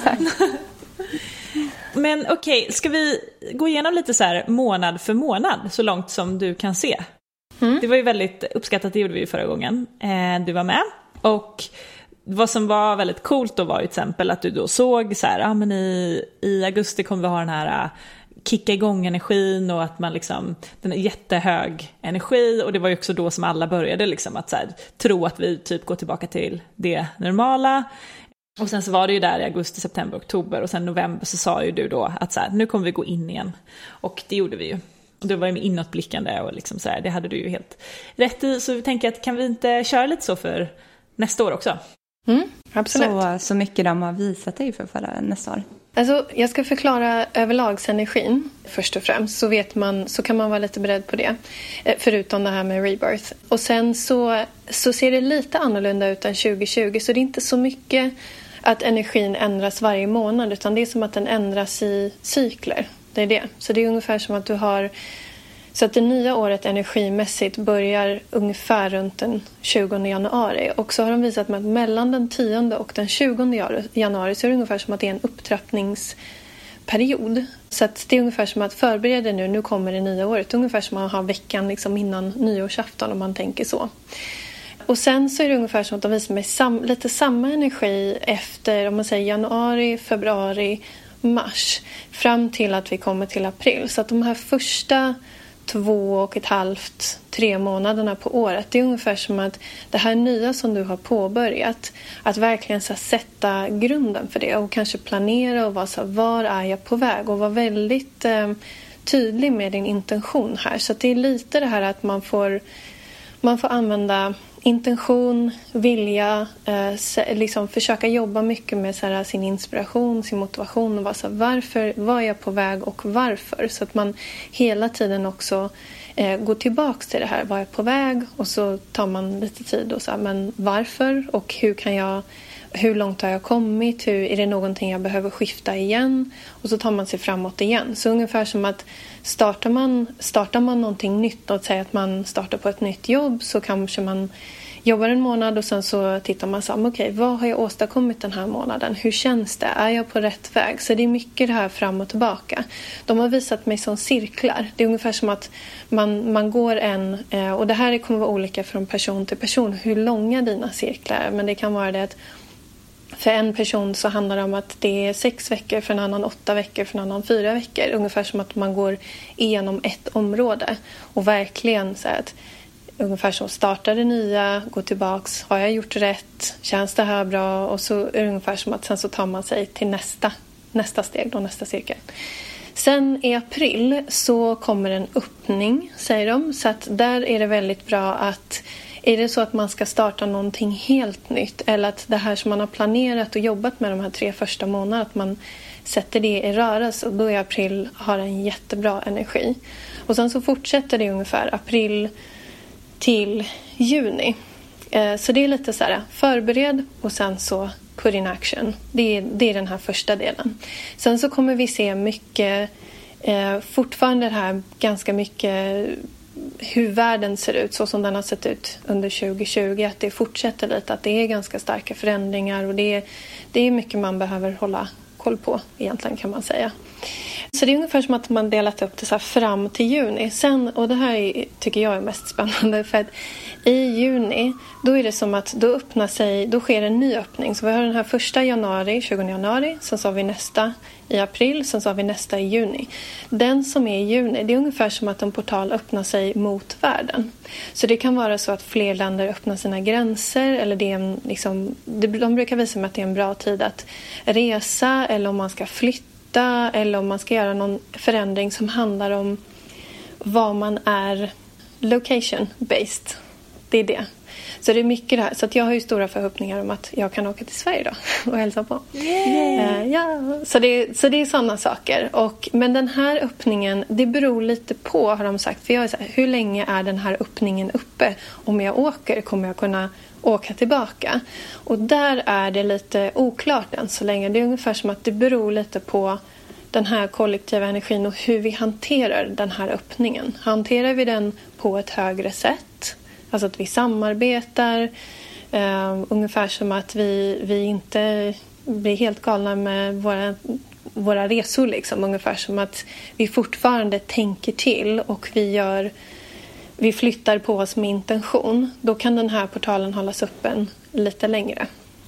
Men okej, ska vi gå igenom lite så här månad för månad så långt som du kan se? Det var ju väldigt uppskattat, det gjorde vi förra gången du var med. Och vad som var väldigt coolt då var ju till exempel att du då såg så här, men i augusti kommer vi ha den här kicka igång energin och att man liksom, den är jättehög energi, och det var ju också då som alla började liksom att så här, tro att vi typ går tillbaka till det normala. Och sen så var det ju där i augusti, september, oktober, och sen november så sa ju du då att så här, nu kommer vi gå in igen, och det gjorde vi ju. Och det var ju med inåtblickande och liksom så här, det hade du ju helt rätt i, så vi tänker att kan vi inte köra lite så för nästa år också? Absolut. Så mycket de har visat dig för nästa år. Alltså, jag ska förklara överlagsenergin först och främst, så kan man vara lite beredd på det, förutom det här med rebirth. Och sen så ser det lite annorlunda ut än 2020, så det är inte så mycket att energin ändras varje månad, utan det är som att den ändras i cykler. Det är det. Så det är ungefär som att du har, så att det nya året energimässigt börjar ungefär runt den 20 januari. Och så har de visat att mellan den 10 och den 20 januari så är det ungefär som att det är en upptrappningsperiod. Så att det är ungefär som att förbereda nu kommer det nya året. Ungefär som att man har veckan liksom innan nyårsafton, om man tänker så. Och sen så är det ungefär som att de visar mig lite samma energi efter, om man säger januari, februari, mars, fram till att vi kommer till april. Så att de här första 2,5-3 månaderna på året, det är ungefär som att det här nya som du har påbörjat, att verkligen så sätta grunden för det och kanske planera och vara så, var är jag på väg, och vara väldigt tydlig med din intention här. Så att det är lite det här att man får använda intention, vilja, liksom försöka jobba mycket med så här, sin inspiration, sin motivation, och vara så här, var är jag på väg och varför, så att man hela tiden också går tillbaks till det här, var är jag på väg, och så tar man lite tid och så här, men varför, och hur långt har jag kommit, är det någonting jag behöver skifta igen, och så tar man sig framåt igen. Så ungefär som att startar man någonting nytt, och säger att man startar på ett nytt jobb, så kanske man jobbar en månad och sen så tittar man så här, okej, vad har jag åstadkommit den här månaden? Hur känns det? Är jag på rätt väg? Så det är mycket det här fram och tillbaka. De har visat mig som cirklar. Det är ungefär som att man går och det här kommer vara olika från person till person, hur långa dina cirklar är. Men det kan vara det att för en person så handlar det om att det är 6 veckor, för en annan 8 veckor, för en annan 4 veckor. Ungefär som att man går igenom ett område och verkligen så att ungefär som startar det nya, går tillbaks, har jag gjort rätt, känns det här bra, och så är det ungefär som att sen så tar man sig till nästa steg, då nästa cirkel. Sen i april så kommer en öppning, säger de, så att där är det väldigt bra att är det så att man ska starta någonting helt nytt, eller att det här som man har planerat och jobbat med de här 3 första månaderna, att man sätter det i rörelse, och då i april har en jättebra energi. Och sen så fortsätter det ungefär april till juni. Så det är lite så här, förbered och sen så put in action. Det är den här första delen. Sen så kommer vi se mycket, fortfarande det här ganska mycket hur världen ser ut, så som den har sett ut under 2020, att det fortsätter lite, att det är ganska starka förändringar, och det är mycket man behöver hålla koll på egentligen, kan man säga. Så det är ungefär som att man delat upp det så här fram till juni. Sen, och det här tycker jag är mest spännande, för att i juni då är det som att då sker en ny öppning. Så vi har den här första januari, 20 januari, sen så har vi nästa i april, sen så har vi nästa i juni. Den som är i juni, det är ungefär som att en portal öppnar sig mot världen. Så det kan vara så att fler länder öppnar sina gränser, eller det är de brukar visa mig att det är en bra tid att resa, eller om man ska flytta, eller om man ska göra någon förändring som handlar om vad man är location based. Det är det. Så det är mycket det här. Så att jag har ju stora förhoppningar om att jag kan åka till Sverige då och hälsa på. Ja, så det är sådana saker. Men den här öppningen, det beror lite på, har de sagt. För jag är så här, hur länge är den här öppningen uppe? Om jag åker kommer jag kunna åka tillbaka. Och där är det lite oklart än så länge. Det är ungefär som att det beror lite på den här kollektiva energin och hur vi hanterar den här öppningen. Hanterar vi den på ett högre sätt? Alltså att vi samarbetar. Ungefär som att vi inte blir helt galna med våra resor. Liksom. Ungefär som att vi fortfarande tänker till och vi flyttar på oss med intention. Då kan den här portalen hållas öppen lite längre.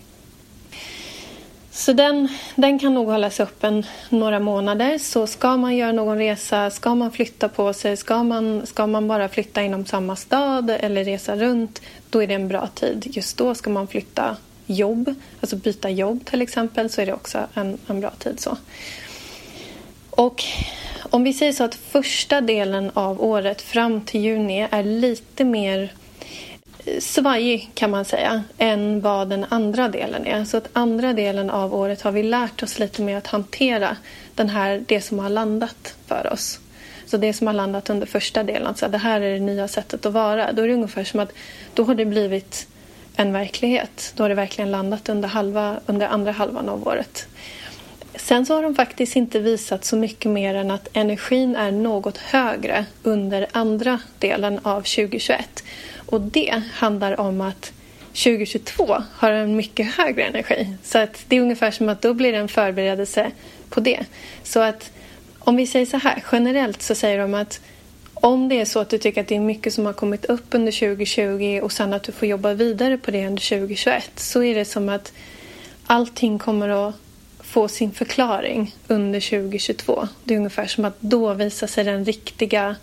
Så den kan nog hållas öppen några månader. Så ska man göra någon resa, ska man flytta på sig, ska man bara flytta inom samma stad eller resa runt, då är det en bra tid. Just då ska man flytta jobb, alltså byta jobb till exempel, så är det också en bra tid. Så. Och om vi säger så att första delen av året fram till juni är lite mer svajig kan man säga än vad den andra delen är. Så att andra delen av året har vi lärt oss lite mer att hantera det som har landat för oss. Så det som har landat under första delen, så det här är det nya sättet att vara. Då är det ungefär som att då har det blivit en verklighet. Då har det verkligen landat under andra halvan av året. Sen så har de faktiskt inte visat så mycket mer än att energin är något högre under andra delen av 2021. Och det handlar om att 2022 har en mycket högre energi. Så att det är ungefär som att då blir det en förberedelse på det. Så att om vi säger så här, generellt så säger de att om det är så att du tycker att det är mycket som har kommit upp under 2020 och sen att du får jobba vidare på det under 2021, så är det som att allting kommer att få sin förklaring under 2022. Det är ungefär som att då visar sig den riktiga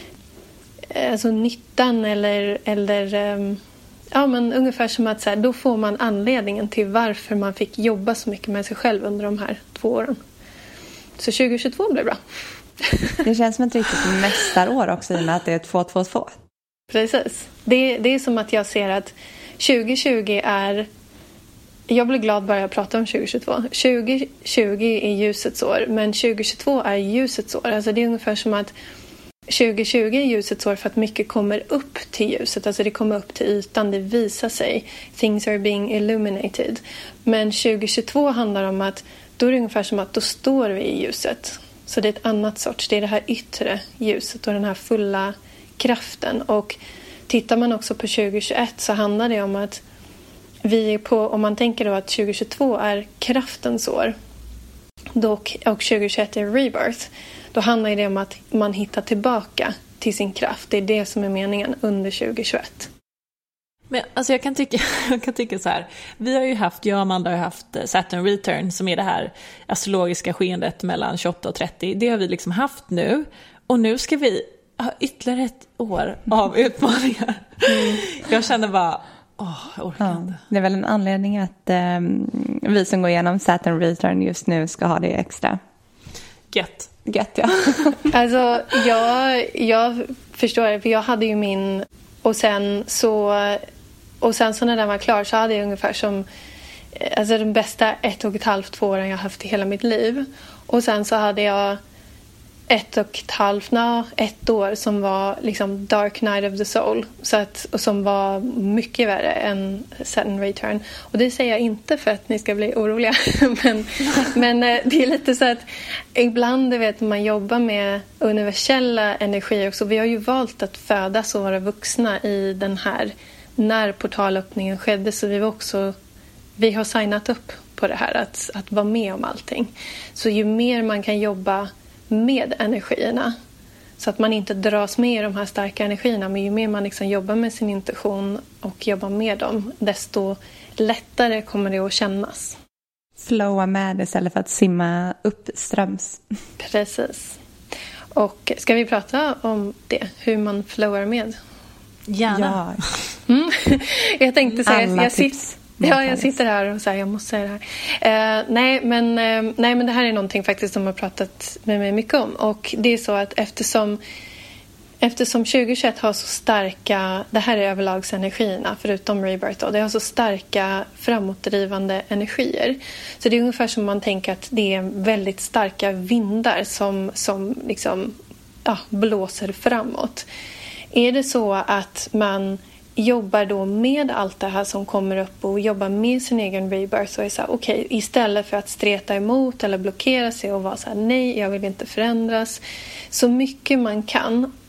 nyttan eller men ungefär som att så här, då får man anledningen till varför man fick jobba så mycket med sig själv under de här 2 åren. Så 2022 blir bra. Det känns som ett riktigt mästarår också i och med att det är 222. Precis. Det är som att jag ser att 2020 är... Jag blir glad bara jag pratar om 2022. 2020 är ljusets år, men 2022 är ljusets år. Alltså det är ungefär som att 2020 är ljusets år för att mycket kommer upp till ljuset. Alltså det kommer upp till ytan, det visar sig. Things are being illuminated. Men 2022 handlar om att då är det ungefär som att då står vi i ljuset. Så det är ett annat sorts, det är det här yttre ljuset och den här fulla kraften. Och tittar man också på 2021 så handlar det om att vi är på, om man tänker då att 2022 är kraftens år och 2021 är rebirth, då handlar det om att man hittar tillbaka till sin kraft. Det är det som är meningen under 2021. Men alltså jag kan tycka så här. Vi har ju haft, jag och Amanda har haft Saturn Return som är det här astrologiska skeendet mellan 28 och 30. Det har vi liksom haft nu. Och nu ska vi ha ytterligare ett år av utmaningar. Jag känner bara, jag orkar inte. Det är väl en anledning att vi som går igenom Saturn Return just nu ska ha det extra. Gött, ja. Alltså jag förstår det, för jag hade ju min... Och sen så när den var klar så hade jag ungefär som de bästa 1,5-2 åren jag haft i hela mitt liv. Och sen så hade jag 1 år som var liksom Dark Night of the Soul. Och som var mycket värre än Saturn Return. Och det säger jag inte för att ni ska bli oroliga. men det är lite så att ibland man jobbar med universella energier också. Vi har ju valt att födas och vara vuxna i den här när portalöppningen skedde. Så vi har signat upp på det här att vara med om allting. Så ju mer man kan jobba med energierna så att man inte dras med i de här starka energierna, men ju mer man liksom jobbar med sin intuition och jobbar med dem, desto lättare kommer det att kännas. Flowa med istället för att simma uppströms. Precis. Och ska vi prata om det, hur man flowar med? Gärna. Ja. Jag tänkte säga att jag sitter här och säger jag måste säga det här. Nej, men det här är någonting faktiskt som jag har pratat med mig mycket om. Och det är så att eftersom 2021 har så starka, det här är överlagsenergierna förutom rebirth då, det har så starka framåtdrivande energier. Så det är ungefär som man tänker att det är väldigt starka vindar som liksom, blåser framåt. Är det så att man jobbar då med allt det här som kommer upp och jobbar med sin egen rebirth, så är så här, okej, istället för att streta emot eller blockera sig och vara så här, nej, jag vill inte förändras, så mycket man kan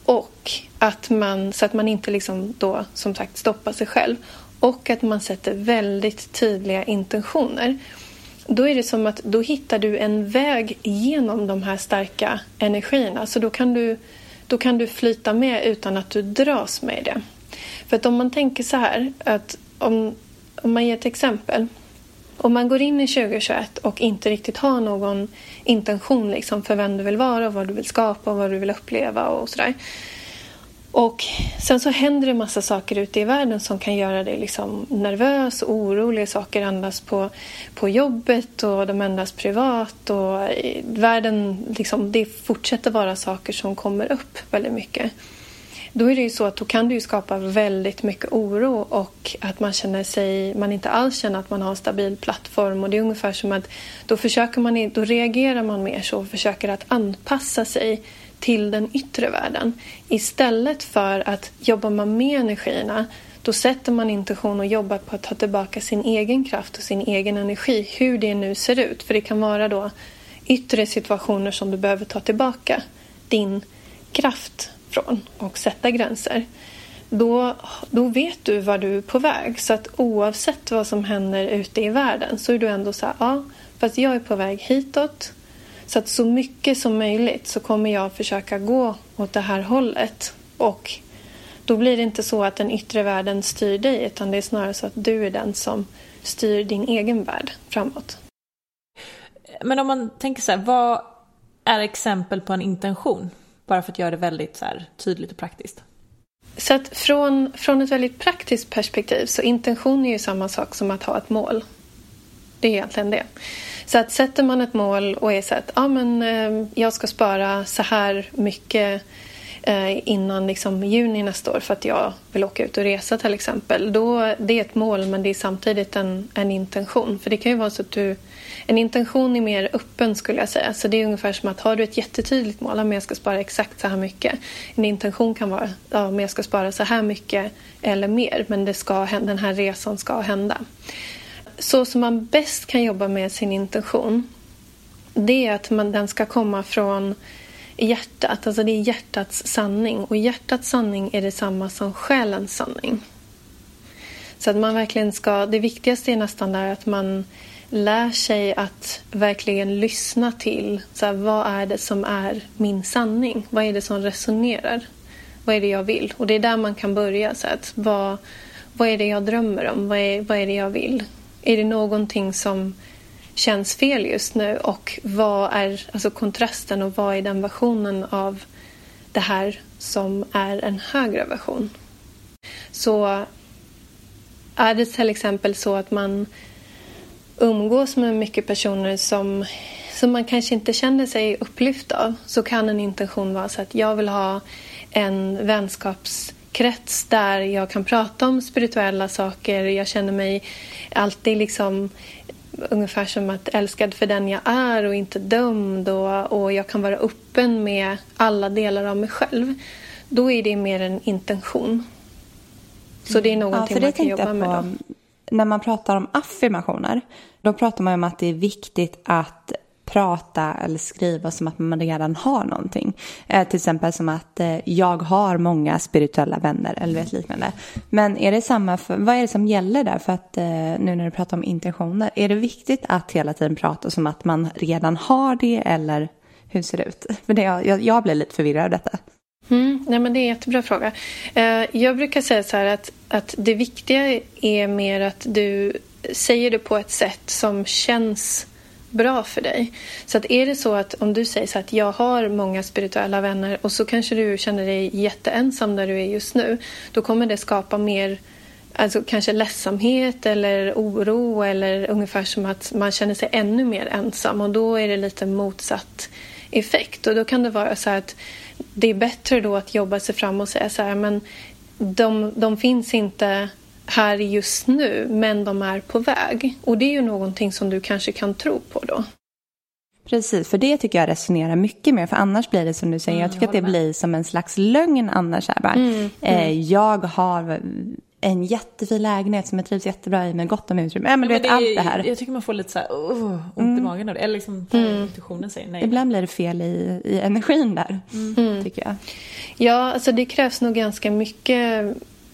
Och så att man inte liksom då som sagt stoppar sig själv. Och att man sätter väldigt tydliga intentioner. Då är det som att då hittar du en väg genom de här starka energierna. Så då kan du flyta med utan att du dras med det. För att om man tänker så här, att om man ger ett exempel. Om man går in i 2021 och inte riktigt har någon intention liksom för vem du vill vara, vad du vill skapa och vad du vill uppleva och sådär. Och sen så händer det massa saker ute i världen som kan göra dig liksom nervös och orolig. Saker ändras på jobbet och de ändras privat. Och världen, liksom, det fortsätter vara saker som kommer upp väldigt mycket. Då är det ju så att då kan det ju skapa väldigt mycket oro och att man inte alls känner att man har en stabil plattform. Och det är ungefär som att då reagerar man mer så och försöker att anpassa sig till den yttre världen. Istället för att jobba med energierna, då sätter man intention och jobbar på att ta tillbaka sin egen kraft och sin egen energi, hur det nu ser ut. För det kan vara då yttre situationer som du behöver ta tillbaka din kraft från och sätta gränser. Då vet du var du är på väg. Så att oavsett vad som händer ute i världen så är du ändå så här, ja, fast jag är på väg hitåt. Så att så mycket som möjligt så kommer jag försöka gå åt det här hållet. Och då blir det inte så att den yttre världen styr dig, utan det är snarare så att du är den som styr din egen värld framåt. Men om man tänker så här, vad är exempel på en intention? Bara för att göra det väldigt så här tydligt och praktiskt. Så att från ett väldigt praktiskt perspektiv så intention är ju samma sak som att ha ett mål. Det är egentligen det. Så att sätter man ett mål och är så att jag ska spara så här mycket innan liksom juni nästa år för att jag vill åka ut och resa till exempel. Då, det är ett mål men det är samtidigt en intention. För det kan ju vara så att en intention är mer öppen skulle jag säga. Så det är ungefär som att har du ett jättetydligt mål, men jag ska spara exakt så här mycket. En intention kan vara, men jag ska spara så här mycket eller mer. Men den här resan ska hända. Så som man bäst kan jobba med sin intention, det är att den ska komma från hjärtat. Alltså det är hjärtats sanning. Och hjärtats sanning är detsamma som själens sanning. Så att man verkligen det viktigaste är nästan där att man lär sig att verkligen lyssna till så här, vad är det som är min sanning? Vad är det som resonerar? Vad är det jag vill? Och det är där man kan börja. Så att, vad är det jag drömmer om? Vad är det jag vill? Är det någonting som känns fel just nu? Och vad är alltså kontrasten och vad är den versionen av det här som är en högre version? Så är det till exempel så att man umgås med mycket personer som man kanske inte känner sig upplyft av, så kan en intention vara så att jag vill ha en vänskapskrets där jag kan prata om spirituella saker. Jag känner mig alltid liksom ungefär som att älskad för den jag är och inte dömd, och jag kan vara öppen med alla delar av mig själv. Då är det mer en intention. Så det är någonting man kan jobba med då. När man pratar om affirmationer, då pratar man om att det är viktigt att prata eller skriva som att man redan har någonting. Till exempel som att jag har många spirituella vänner eller vet liknande. Men är det samma vad är det som gäller där? För att nu när du pratar om intentioner, är det viktigt att hela tiden prata som att man redan har det, eller hur ser det ut? För jag blir lite förvirrad av detta. Nej, men det är en jättebra fråga. Jag brukar säga så här att det viktiga är mer att du säger det på ett sätt som känns bra för dig. Så att är det så att om du säger så att jag har många spirituella vänner och så kanske du känner dig jätteensam där du är just nu, då kommer det skapa mer, alltså kanske ledsamhet eller oro, eller ungefär som att man känner sig ännu mer ensam, och då är det lite motsatt effekt. Och då kan det vara så att det är bättre då att jobba sig fram och säga så här, men de finns inte här just nu, men de är på väg. Och det är ju någonting som du kanske kan tro på då. Precis, för det tycker jag resonerar mycket mer. För annars blir det som du säger, jag tycker att det blir som en slags lögn annars. Här, bara. Jag har en jättefin lägenhet som jag trivs jättebra i med gott om utrymme. Men du vet allt det här. Jag tycker man får lite så här ont i magen av det. Eller liksom intuitionen säger nej. Ibland blir det fel i energin där, tycker jag. Ja, alltså det krävs nog ganska mycket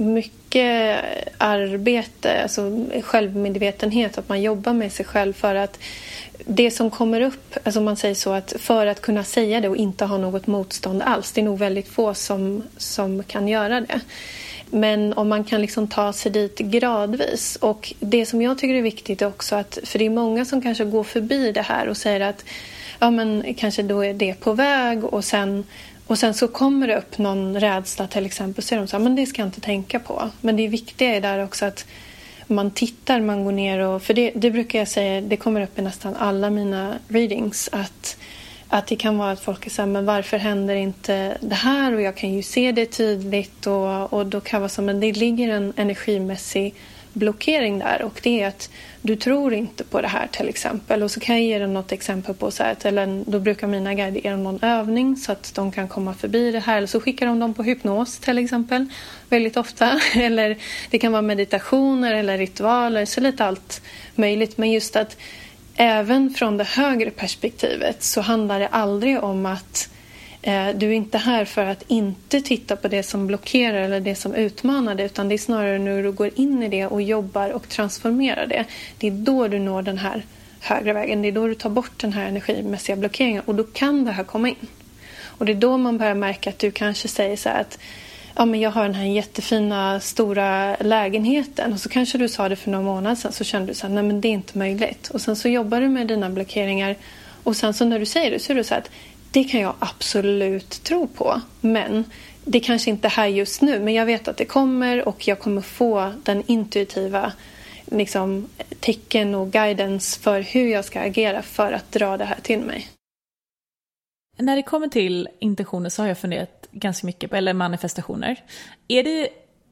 arbete, alltså självmedvetenhet, att man jobbar med sig själv för att det som kommer upp, alltså man säger så att för att kunna säga det och inte ha något motstånd alls, det är nog väldigt få som kan göra det. Men om man kan liksom ta sig dit gradvis. Och det som jag tycker är viktigt är också att, för det är många som kanske går förbi det här och säger att ja men kanske då är det på väg och sen så kommer det upp någon rädsla till exempel, så är de så här, men det ska jag inte tänka på. Men det viktiga är där också att man tittar, man går ner och, för det brukar jag säga, det kommer upp i nästan alla mina readings, att det kan vara att folk är så här, men varför händer inte det här? Och jag kan ju se det tydligt och då kan vara så, men det ligger en energimässig blockering där, och det är att du tror inte på det här till exempel. Och så kan jag ge dem något exempel på så här, eller då brukar mina guider ge dem någon övning så att de kan komma förbi det här, eller så skickar de dem på hypnos till exempel väldigt ofta, eller det kan vara meditationer eller ritualer, så lite allt möjligt. Men just att även från det högre perspektivet så handlar det aldrig om att du är inte här för att inte titta på det som blockerar eller det som utmanar det, utan det är snarare när du går in i det och jobbar och transformerar det. Det är då du når den här högre vägen. Det är då du tar bort den här energimässiga blockeringen, och då kan det här komma in. Och det är då man börjar märka att du kanske säger så här att ja, men jag har den här jättefina stora lägenheten, och så kanske du sa det för några månader sedan, så kände du så här, nej men det är inte möjligt. Och sen så jobbar du med dina blockeringar, och sen så när du säger det så är du så här att det kan jag absolut tro på, men det kanske inte är här just nu, men jag vet att det kommer, och jag kommer få den intuitiva liksom, tecken och guidance för hur jag ska agera för att dra det här till mig. När det kommer till intentioner så har jag funderat ganska mycket på, eller manifestationer. Är det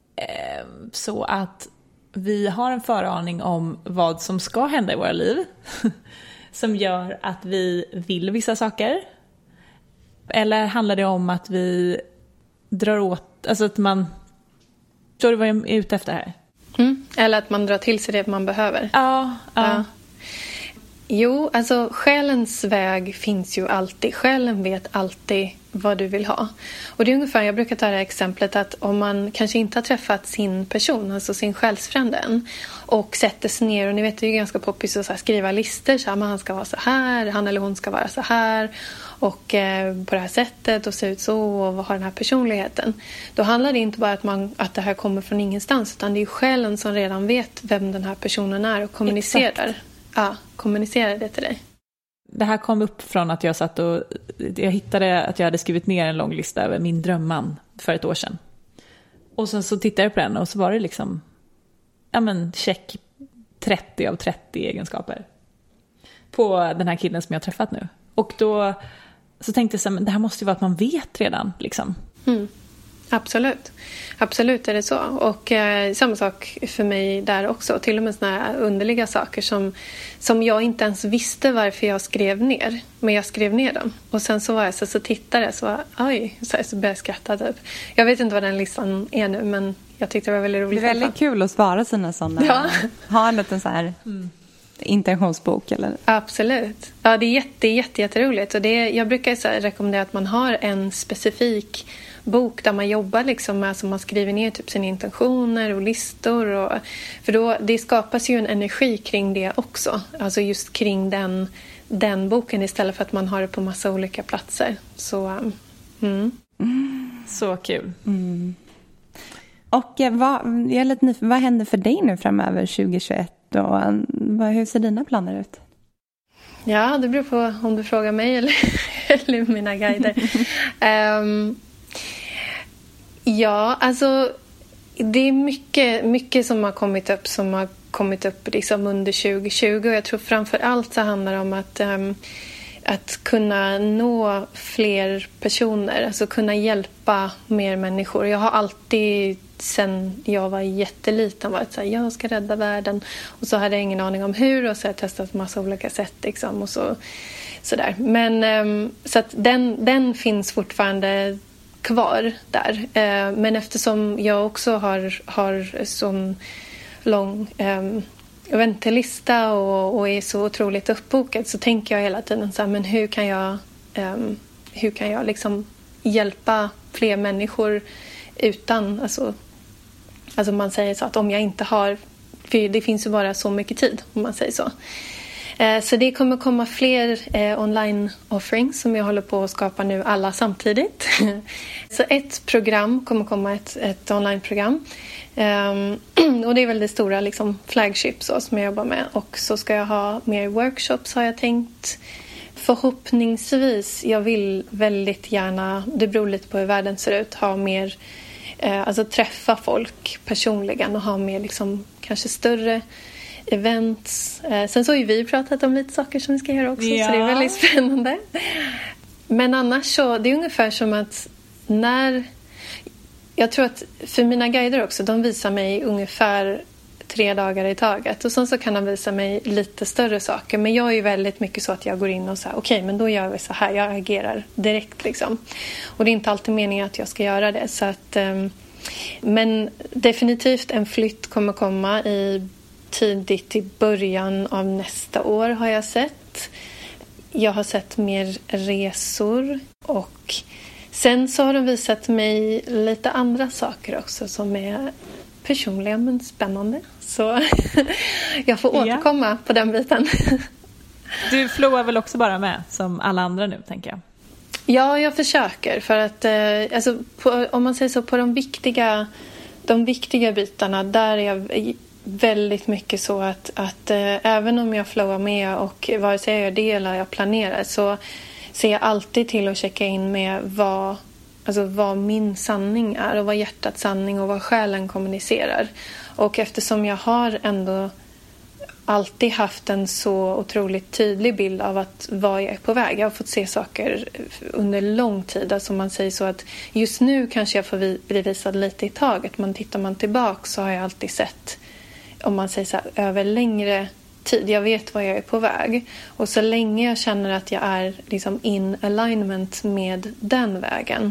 så att vi har en föraning om vad som ska hända i våra liv som gör att vi vill vissa saker? Eller handlar det om att vi drar åt, alltså att man, tror du vad jag är ute efter här? Eller att man drar till sig det man behöver. Ja. Jo, alltså själens väg finns ju alltid. Själen vet alltid vad du vill ha. Och det är ungefär, jag brukar ta det här exemplet att om man kanske inte har träffat sin person, alltså sin själsfrände än, och sätter sig ner, och ni vet det är ju ganska poppis att skriva listor, så här, men han ska vara så här, han eller hon ska vara så här, och på det här sättet och se ut så, och ha den här personligheten. Då handlar det inte bara att det här kommer från ingenstans, utan det är själen som redan vet vem den här personen är och kommunicerar. Exakt. Ja, kommunicera det till dig. Det här kom upp från att jag satt och jag hittade att jag hade skrivit ner en lång lista över min drömman för ett år sedan. Och sen så tittade jag på den och så var det liksom, ja men check 30 av 30 egenskaper på den här killen som jag har träffat nu. Och då så tänkte jag så här, men det här måste ju vara att man vet redan liksom. Absolut. Absolut är det så. Och samma sak för mig där också. Till och med såna här underliga saker som jag inte ens visste varför jag skrev ner. Men jag skrev ner dem. Och sen så var jag så tittade jag så oj, så började jag skratta typ. Jag vet inte vad den listan är nu, men jag tyckte det var väldigt roligt. Det är väldigt kul att svara sina sådana. Ja. Ha en liten så här intentionsbok eller? Absolut. Ja, det är jätteroligt. Och jag brukar så här rekommendera att man har en specifik bok där man jobbar liksom med, som man skriver ner typ sina intentioner och listor, för då det skapas ju en energi kring det också, alltså just kring den boken, istället för att man har det på massa olika platser. Så Så kul. Och jag är lite nyfiken, vad händer för dig nu framöver 2021 och hur ser dina planer ut? Ja, det beror på om du frågar mig eller mina guider. Ja, alltså det är mycket som har kommit upp liksom under 2020, och jag tror framför allt så handlar det om att kunna nå fler personer, alltså kunna hjälpa mer människor. Jag har alltid sen jag var jätteliten varit så här, jag ska rädda världen, och så hade jag ingen aning om hur, och så har jag testat massa olika sätt liksom, och så där. Men så att den finns fortfarande kvar där. Men eftersom jag också har sån lång väntelista och är så otroligt uppbokad, så tänker jag hela tiden så här, men hur kan jag liksom hjälpa fler människor utan, alltså man säger så att om jag inte har, för det finns ju bara så mycket tid om man säger så. Så det kommer komma fler online offerings som jag håller på att skapa nu, alla samtidigt. Så ett program kommer komma, ett online-program. Och det är väl det stora liksom, flagship så, som jag jobbar med. Och så ska jag ha mer workshops, har jag tänkt. Förhoppningsvis, jag vill väldigt gärna, det beror lite på hur världen ser ut, ha mer, alltså träffa folk personligen och ha mer liksom, kanske större events. Sen så har ju vi pratat om lite saker som vi ska göra också, så det är väldigt spännande. Men annars så, det är ungefär som att jag tror att för mina guider också, de visar mig ungefär 3 dagar i taget. Och sen så kan de visa mig lite större saker. Men jag är ju väldigt mycket så att jag går in och säger okej, men då gör vi så här. Jag agerar direkt liksom. Och det är inte alltid meningen att jag ska göra det. Så att, men definitivt en flytt kommer komma tidigt i början av nästa år, har jag sett. Jag har sett mer resor och sen så har de visat mig lite andra saker också som är personliga men spännande. Så jag får återkomma på den biten. Du flowar väl också bara med som alla andra nu, tänker jag? Ja, jag försöker. För att alltså, om man säger så, på de viktiga bitarna, där är jag väldigt mycket så att även om jag flowar med och vare sig jag gör det eller jag planerar, så ser jag alltid till att checka in med vad min sanning är och vad hjärtats sanning och vad själen kommunicerar. Och eftersom jag har ändå alltid haft en så otroligt tydlig bild av vad jag är på väg. Jag har fått se saker under lång tid. Alltså man säger så att just nu kanske jag får bli visad lite i taget. Men tittar man tillbaka så har jag alltid sett, om man säger så här, över längre tid. Jag vet vad jag är på väg. Och så länge jag känner att jag är liksom in alignment med den vägen,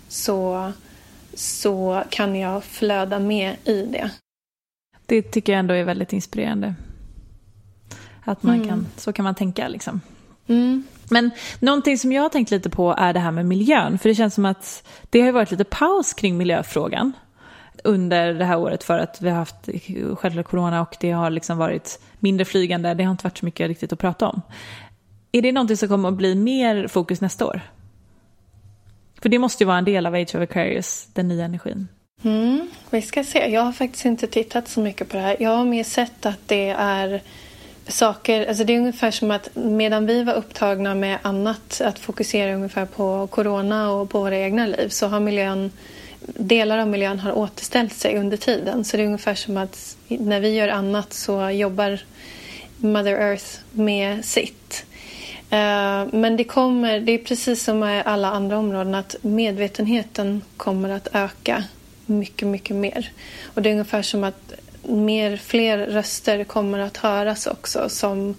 så kan jag flöda med i det. Det tycker jag ändå är väldigt inspirerande. Att man så kan man tänka liksom. Men någonting som jag har tänkt lite på är det här med miljön. För det känns som att det har varit lite paus kring miljöfrågan under det här året, för att vi har haft självklart corona och det har liksom varit mindre flygande. Det har inte varit så mycket riktigt att prata om. Är det någonting som kommer att bli mer fokus nästa år? För det måste ju vara en del av Age of Aquarius, den nya energin. Vi ska se. Jag har faktiskt inte tittat så mycket på det här. Jag har mer sett att det är saker, alltså det är ungefär som att medan vi var upptagna med annat, att fokusera ungefär på corona och på våra egna liv, så har delar av miljön har återställt sig under tiden. Så det är ungefär som att när vi gör annat så jobbar Mother Earth med sitt. Men det är precis som med alla andra områden, att medvetenheten kommer att öka mycket, mycket mer. Och det är ungefär som att fler röster kommer att höras också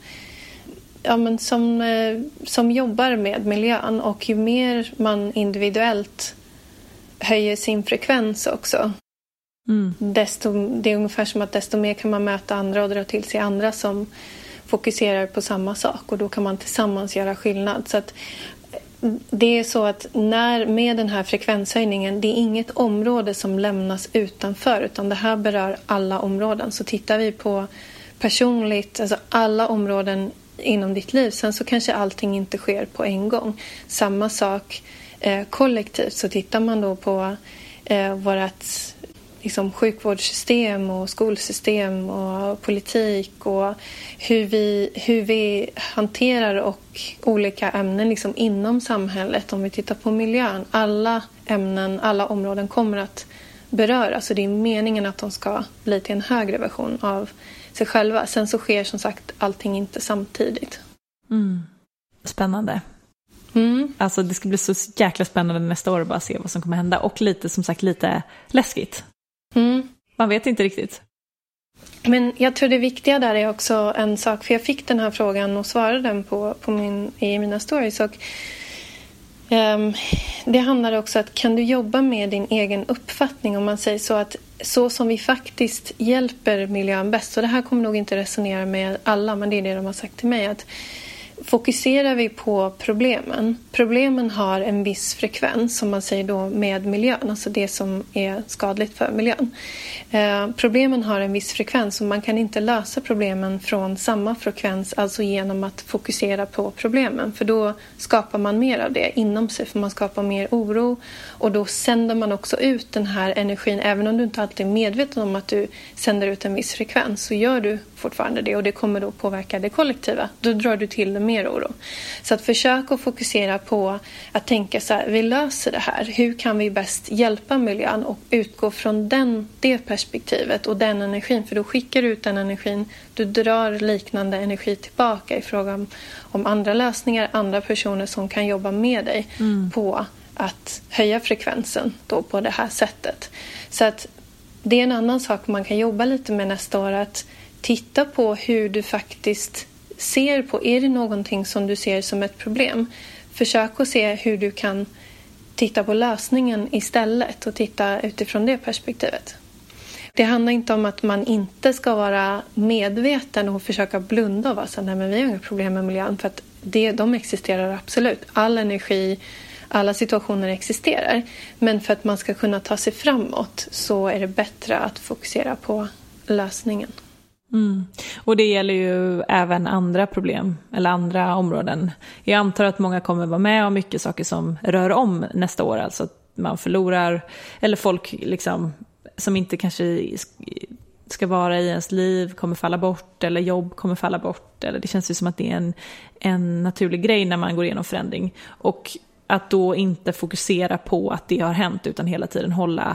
som jobbar med miljön. Och ju mer man individuellt höjer sin frekvens också, det är ungefär som att desto mer kan man möta andra och dra till sig andra som fokuserar på samma sak, och då kan man tillsammans göra skillnad. Så att det är så att med den här frekvenshöjningen, det är inget område som lämnas utanför, utan det här berör alla områden. Så tittar vi på personligt, alltså alla områden inom ditt liv, sen så kanske allting inte sker på en gång. Samma sak kollektivt, så tittar man då på vårt liksom sjukvårdssystem och skolsystem och politik och hur vi hanterar och olika ämnen liksom inom samhället. Om vi tittar på miljön, alla ämnen, alla områden kommer att beröras, så det är meningen att de ska bli till en högre version av sig själva. Sen så sker som sagt allting inte samtidigt. Spännande. Alltså det ska bli så jäkla spännande nästa år att bara se vad som kommer hända, och lite som sagt lite läskigt. Man vet inte riktigt. Men jag tror det viktiga där är också en sak, för jag fick den här frågan och svarade den i mina stories, och Det handlar också att kan du jobba med din egen uppfattning, om man säger så, att så som vi faktiskt hjälper miljön bäst, och det här kommer nog inte resonera med alla, men det är det de har sagt till mig, att fokuserar vi på problemen har en viss frekvens, som man säger då, med miljön, alltså det som är skadligt för miljön. Problemen har en viss frekvens och man kan inte lösa problemen från samma frekvens, alltså genom att fokusera på problemen, för då skapar man mer av det inom sig, för man skapar mer oro, och då sänder man också ut den här energin. Även om du inte alltid är medveten om att du sänder ut en viss frekvens, så gör du fortfarande det, och det kommer då påverka det kollektiva. Då drar du till det mer oro. Så att försöka att fokusera på att tänka så här: vi löser det här. Hur kan vi bäst hjälpa miljön? Och utgå från det perspektivet och den energin. För då skickar du ut den energin. Du drar liknande energi tillbaka i fråga om andra lösningar, andra personer som kan jobba med dig på att höja frekvensen då på det här sättet. Så att det är en annan sak man kan jobba lite med nästa år, att titta på hur du faktiskt ser på, är det någonting som du ser som ett problem? Försök att se hur du kan titta på lösningen istället och titta utifrån det perspektivet. Det handlar inte om att man inte ska vara medveten och försöka blunda och vara så, nej men vi har inga problem med miljön, för att de existerar absolut. All energi, alla situationer existerar. Men för att man ska kunna ta sig framåt så är det bättre att fokusera på lösningen. Och det gäller ju även andra problem eller andra områden. Jag antar att många kommer vara med om mycket saker som rör om nästa år. Alltså att man förlorar, eller folk liksom, som inte kanske ska vara i ens liv kommer falla bort, eller jobb kommer falla bort. Eller det känns ju som att det är en naturlig grej när man går igenom förändring. Och att då inte fokusera på att det har hänt, utan hela tiden hålla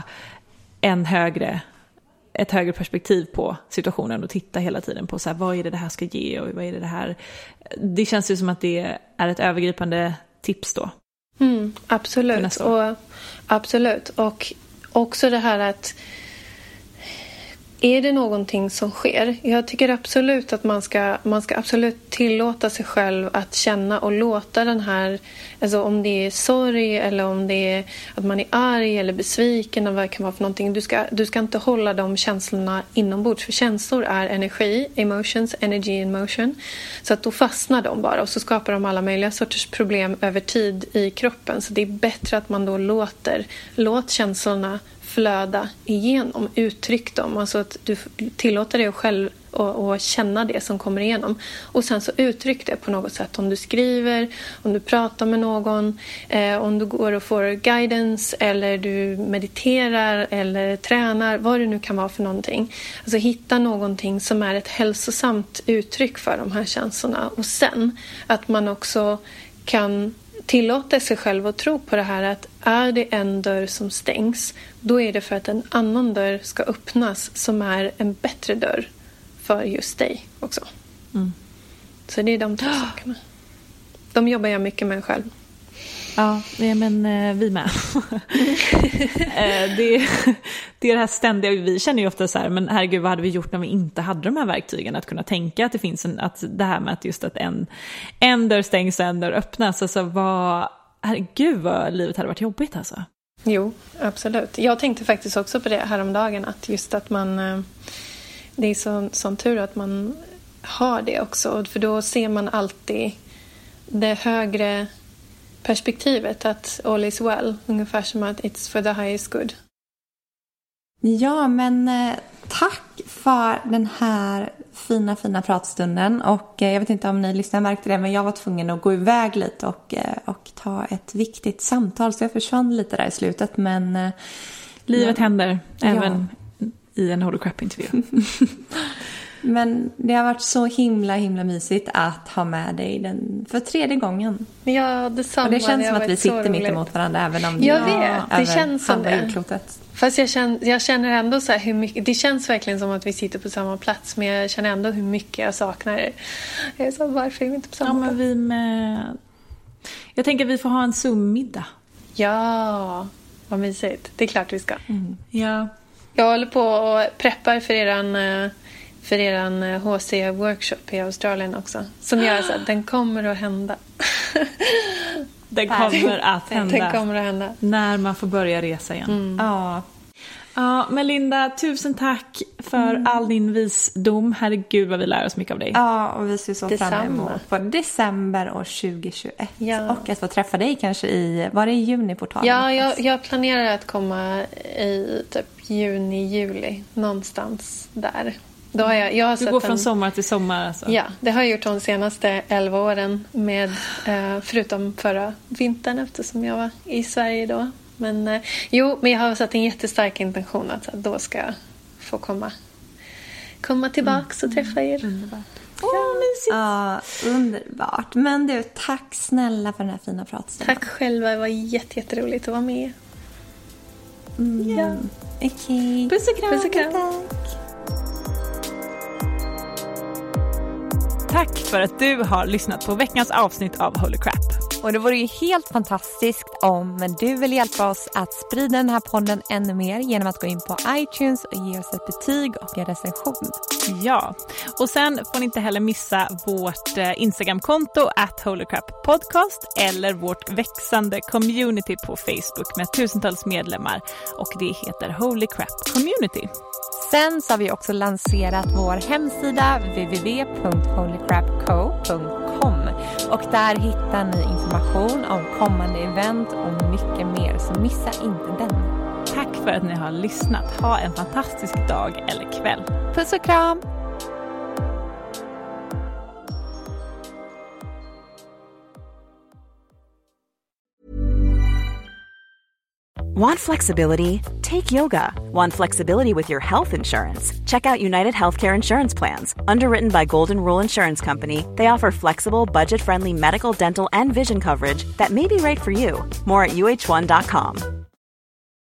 ett högre perspektiv på situationen och titta hela tiden på så här, vad är det här ska ge och vad är det här. Det känns ju som att det är ett övergripande tips då. Absolut. Absolut. Och också det här att är det någonting som sker? Jag tycker absolut att man ska absolut tillåta sig själv att känna och låta den här, alltså om det är sorg eller om det är att man är arg eller besviken eller vad det kan vara för någonting. Du ska inte hålla de känslorna inombords, för känslor är energi, emotions, energy in motion. Så att då fastnar de bara och så skapar de alla möjliga sorters problem över tid i kroppen. Så det är bättre att man då låt känslorna flöda igenom, uttryck dem, alltså att du tillåter dig själv och känna det som kommer igenom, och sen så uttryck det på något sätt, om du skriver, om du pratar med någon, om du går och får guidance eller du mediterar eller tränar, vad det nu kan vara för någonting. Alltså hitta någonting som är ett hälsosamt uttryck för de här känslorna, och sen att man också kan tillåta sig själv att tro på det här, att är det en dörr som stängs, då är det för att en annan dörr ska öppnas som är en bättre dörr för just dig också. Så det är de två sakerna. De jobbar jag mycket med själv. Ja, men vi med. Det är det här ständiga, vi känner ju ofta så här, men herregud, vad hade vi gjort när vi inte hade de här verktygen, att kunna tänka att det finns att det här med att just att en dörr stängs och en dörr öppnas, alltså herregud vad livet hade varit jobbigt alltså. Jo, absolut. Jag tänkte faktiskt också på det häromdagen, att just att man, det är sån tur att man har det också, för då ser man alltid det högre perspektivet, att all is well, ungefär som att it's for the highest good. Ja, men tack för den här fina pratstunden, och jag vet inte om ni lyssnar märkte det, men jag var tvungen att gå iväg lite och ta ett viktigt samtal, så jag försvann lite där i slutet, men livet händer även i en Holy Crap-intervju. Men det har varit så himla mysigt att ha med dig den för 3:e gången. Ja, detsamma. Och det känns som att vi sitter mitt emot varandra, även om jag vet, det känns som det. Jordklotet. Fast jag känner ändå så här hur mycket, det känns verkligen som att vi sitter på samma plats, men jag känner ändå hur mycket jag saknar det. Jag är så, varför är vi inte på samma plats? Men jag tänker att vi får ha en Zoom-middag. Ja, vad mysigt. Det är klart vi ska. Ja. Jag håller på och preppar för eran HC-workshop i Australien också. Som gör så att den kommer att hända. Det kommer att hända. Det kommer att hända. När man får börja resa igen. Ja. Ja, men Linda, tusen tack för all din visdom. Herregud vad vi lär oss mycket av dig. Ja, och vi ser så fram emot på december år 2021. Ja. Och att få träffa dig kanske var det i juni på talet? Ja, jag planerar att komma i typ juni, juli. Någonstans där. Då har jag du går från sommar till sommar alltså? Ja, det har jag gjort de senaste 11 åren. Förutom förra vintern eftersom jag var i Sverige då. Men men jag har satt en jättestark intention att då ska jag få komma tillbaks och träffa er. Underbart. Mysigt. Ja, underbart. Men du, tack snälla för den här fina pratstunden. Tack själva, det var jätteroligt att vara med. Ja. Okej. Puss och kram. Puss och kram. Tack för att du har lyssnat på veckans avsnitt av Holy Crap. Och det vore ju helt fantastiskt om du vill hjälpa oss att sprida den här podden ännu mer genom att gå in på iTunes och ge oss ett betyg och en recension. Ja, och sen får ni inte heller missa vårt Instagramkonto @holycrappodcast eller vårt växande community på Facebook med tusentals medlemmar och det heter Holy Crap Community. Sen så har vi också lanserat vår hemsida www.holycrapco.com och där hittar ni information om kommande event och mycket mer, så missa inte den. Tack för att ni har lyssnat. Ha en fantastisk dag eller kväll. Puss och kram! Want flexibility? Take yoga. Want flexibility with your health insurance? Check out United Healthcare Insurance Plans. Underwritten by Golden Rule Insurance Company, they offer flexible, budget-friendly medical, dental, and vision coverage that may be right for you. More at uh1.com.